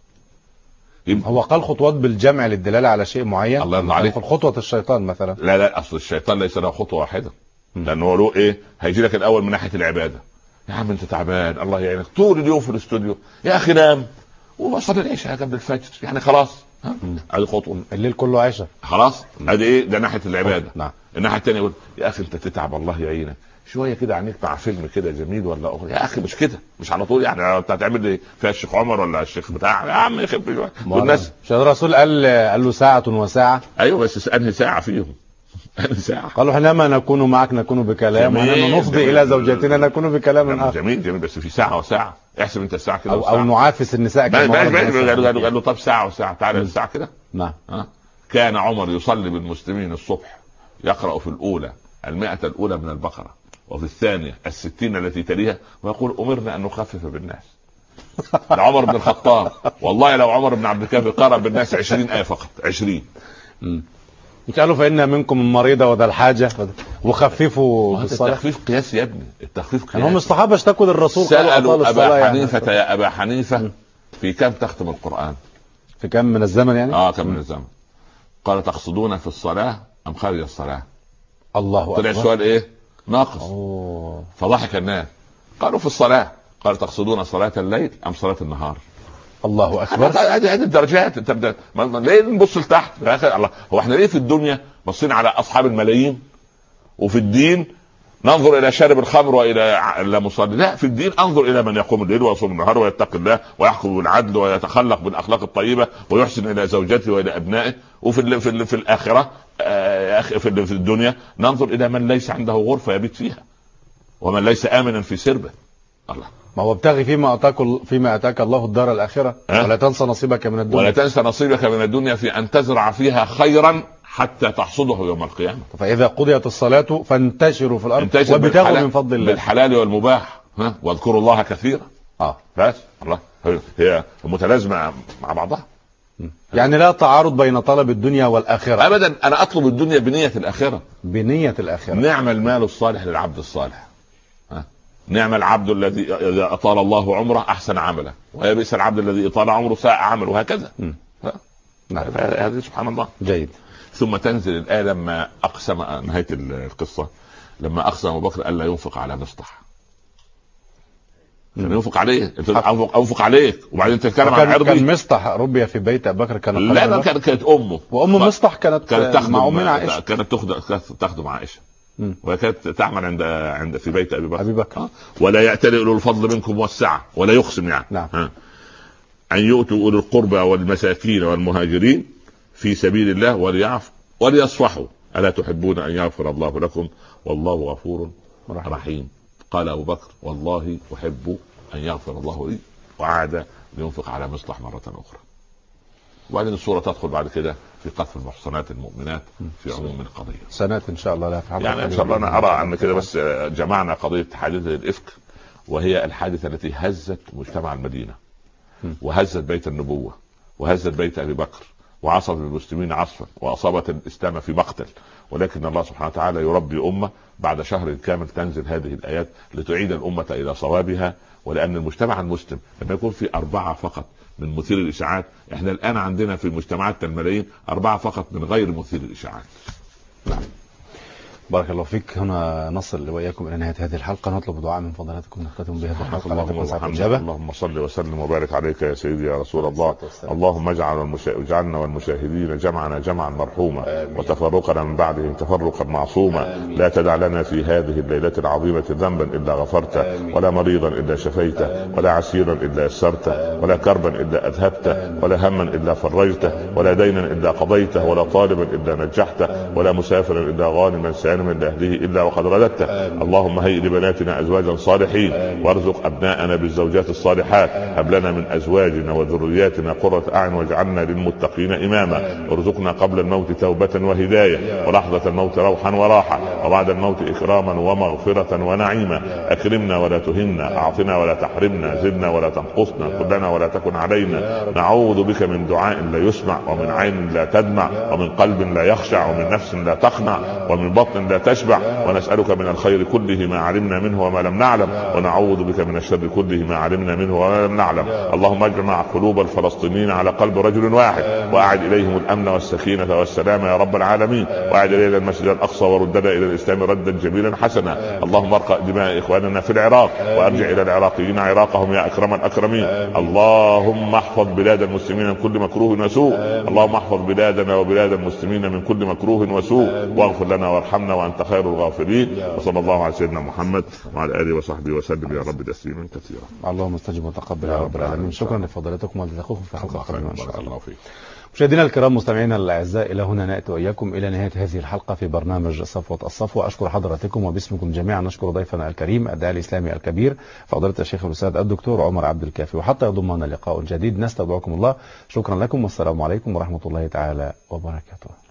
S1: هو قال خطوات بالجمع للدلاله على شيء معين.
S2: الله يرضى عليك.
S1: خطوه الشيطان مثلا
S2: لا اصل الشيطان ليس له خطوه واحده. لانه هو له ايه؟ هيجي لك الاول من ناحيه العباده. يا عم انت تعبان الله يعينك طول اليوم في الاستوديو، يا اخي نام وصلي العشاء قبل الفجر يعني خلاص. هذه خطوه.
S1: الليل كله عشاء
S2: خلاص. هذه ايه؟ ده ناحيه العباده.
S1: نعم.
S2: الناحيه الثانيه يقول يا اخي انت تتعب الله يعينك شويه كده عنيك مع فيلم كده جميل ولا أخرى. يا اخي مش كده، مش على طول يعني انت هتعمل لي فيها الشيخ عمر ولا الشيخ بتاع يا عم يخف شويه. والناس
S1: مش الرسول قال له ساعه وساعه.
S2: ايوه بس انهي ساعه فيهم؟ انهي ساعه؟
S1: قالوا حينما نكون معك نكون بكلام ونحن نفضي الى زوجاتنا نكون بكلام اخر.
S2: جميل بس في ساعه وساعه. احسب انت الساعه كده
S1: او نعافس النساء
S2: كما قال له طب ساعه وساعه تعالى الساعه كده.
S1: نعم.
S2: كان عمر يصلي بالمسلمين الصبح يقرأ في الأولى 100 الأولى من البقرة وفي الثانية 60 التي تليها ويقول أمرنا أن نخفف بالناس. عمر بن الخطاب والله لو عمر بن عبد الكافي قرأ بالناس 20 آية فقط 20.
S1: قالوا فإن منكم المريضة وذا الحاجة وخففوا بالصلاة.
S2: التخفيف قياسي يا ابني، التخفيف قياسي.
S1: هم الصحابة اشتكوا للرسول
S2: سألوا أبا حنيفة يا أبا حنيفة في كم تختم القرآن؟
S1: في كم من الزمن يعني؟
S2: كم من الزمن؟ قال تقصدون في الصلاة أم خارج الصلاة؟
S1: الله أكبر.
S2: طلع السؤال ايه؟ ناقص. فضحك الناس. قالوا في الصلاة. قال تقصدون صلاة الليل أم صلاة النهار؟
S1: الله أكبر.
S2: هذه الدرجات. انت ليه نبص لتحت؟ يا اخي الله، هو احنا ليه في الدنيا بصين على أصحاب الملايين وفي الدين ننظر الى شارب الخمر والى مصلي؟ لا، في الدين انظر الى من يقوم الليل ويصوم النهار ويتقي الله ويحكم بالعدل ويتخلق بالاخلاق الطيبه ويحسن الى زوجته والى ابنائه. وفي الاخره في الدنيا ننظر الى من ليس عنده غرفه يبيت فيها ومن ليس امنا في سربه. الله،
S1: ما هو ابتغي فيما اتاك الله الدار الاخره ولا تنسى نصيبك من الدنيا.
S2: ولا تنسى نصيبك من الدنيا في ان تزرع فيها خيرا حتى تحصده يوم القيامة.
S1: فإذا قضيت الصلاة فانتشروا في الأرض وابتغوا من فضل الله
S2: بالحلال والمباح، واذكروا الله كثيرا. بس الله هي متلازمة مع بعضها.
S1: يعني لا تعارض بين طلب الدنيا والآخرة
S2: أبدا. أنا أطلب الدنيا بنية الآخرة.
S1: بنية الآخرة.
S2: نعم المال الصالح للعبد الصالح. نعم العبد الذي إذا أطال الله عمره أحسن عمله، ويبئس العبد الذي أطال عمره ساء عمله، وهكذا. هذه سبحان الله.
S1: جيد.
S2: ثم تنزل الآية لما أقسم، نهاية القصة لما أقسم أبو بكر ألا ينفق على مصطح. ينفق عليه، أنفق عليك، وبعدين تتكلم عن عرضي.
S1: كان مصطح ربي في بيت أبو بكر؟
S2: لا كانت أمه،
S1: وأم مصطح كانت مع أمنا عائشة.
S2: كانت تخدم عائشة، وكانت تعمل عند في بيت أبي بكر. ولا يأتل أولو الفضل منكم والسعة، ولا يقسم يعني.
S1: نعم.
S2: أن يؤتوا أولي القربى والمساكين والمهاجرين في سبيل الله وليعفوا وليصفحوا، ألا تحبون أن يغفر الله لكم والله غفور رحيم. قال أبو بكر والله أحب أن يغفر الله لي، وعاد لينفق على مصطح مرة أخرى. وبعدين الصورة تدخل بعد كده في قذف المحصنات المؤمنات في عموم القضية.
S1: سنوات إن شاء الله. لا
S2: يعني إن شاء الله أنا أرى أن كده بس جمعنا قضية حادثة الإفك، وهي الحادثة التي هزت مجتمع المدينة، وهزت بيت النبوة، وهزت بيت أبي بكر، وعصبت المسلمين عصفا، وأصابت الإسلام في مقتل. ولكن الله سبحانه وتعالى يربي أمة بعد شهر كامل تنزل هذه الآيات لتعيد الأمة إلى صوابها. ولأن المجتمع المسلم لما يكون في 4 فقط من مثير الإشاعات، احنا الآن عندنا في المجتمعات الملايين 4 فقط من غير مثير الإشاعات.
S1: نعم. بارك الله فيك. هنا نصل وإياكم إلى نهاية هذه الحلقة. نطلب دعاء من فضلاتكم نختتم بهذه الحلقة.
S2: اللهم صل وسلم وبارك عليك يا سيدي يا رسول الله. اللهم اجعلنا والمشاهدين جمعا مرحوما، وتفرقنا من بعدهم تفرقا معصوما. لا تدع لنا في هذه الليلة العظيمة ذنبا إلا غفرته، ولا مريضا إلا شفيته، ولا عسيرا إلا يسرته، ولا كربا إلا أذهبته، ولا هما إلا فرجته، ولا دينا إلا قضيته، ولا طالبا إلا نجحته، ولا مسافرا إلا غانما من أهله إلا وقد رددته. اللهم هيئ لبناتنا أزواجا صالحين، وارزق أبناءنا بالزوجات الصالحات. هب لنا من أزواجنا وذرياتنا قرة أعين، واجعلنا للمتقين إماما. ارزقنا قبل الموت توبة وهداية، ولحظة الموت روحا وراحة، وبعد الموت إكراما ومغفرة ونعيما. أكرمنا ولا تهنا، أعطنا ولا تحرمنا، زدنا ولا تنقصنا، كلنا ولا تكن علينا. نعوذ بك من دعاء لا يسمع، ومن عين لا تدمع، ومن قلب لا يخشع، ومن نفس لا تقنع، ومن بطن لا تشبع. ونسألك من الخير كله ما علمنا منه وما لم نعلم، ونعوذ بك من الشر كله ما علمنا منه وما لم نعلم. اللهم اجمع قلوب الفلسطينيين على قلب رجل واحد، وأعد إليهم الأمن والسكينة والسلام يا رب العالمين. وأعد إلينا المسجد الأقصى وردنا إلى الإسلام ردا جميلا حسنا. اللهم ارقى دماء إخواننا في العراق، وأرجع إلى العراقيين عراقهم يا أكرم الأكرمين. اللهم احفظ بلاد المسلمين من كل مكروه وسوء. اللهم احفظ بلادنا وبلاد المسلمين من كل مكروه وسوء، واغفر لنا وارحمنا وأنت خير الغافرين. وصلى الله على سيدنا محمد وعلى آله وصحبه وسلم يا رب تسليما كثيرا.
S1: اللهم استجب وتقبل يا رب العالمين. شكرا لفضيلتكم ولتلقوكم في حلقة قادمة إن شاء الله. مشاهدينا الكرام، مستمعينا الاعزاء، الى هنا ناتي واياكم الى نهايه هذه الحلقه في برنامج صفوة الصفوة. اشكر حضراتكم وباسمكم جميعا نشكر ضيفنا الكريم الداعي الاسلامي الكبير فضيلة الشيخ الاستاذ الدكتور عمر عبد الكافي. وحتى يضمنا لقاء جديد نستودعكم الله. شكرا لكم والسلام عليكم ورحمه الله تعالى وبركاته.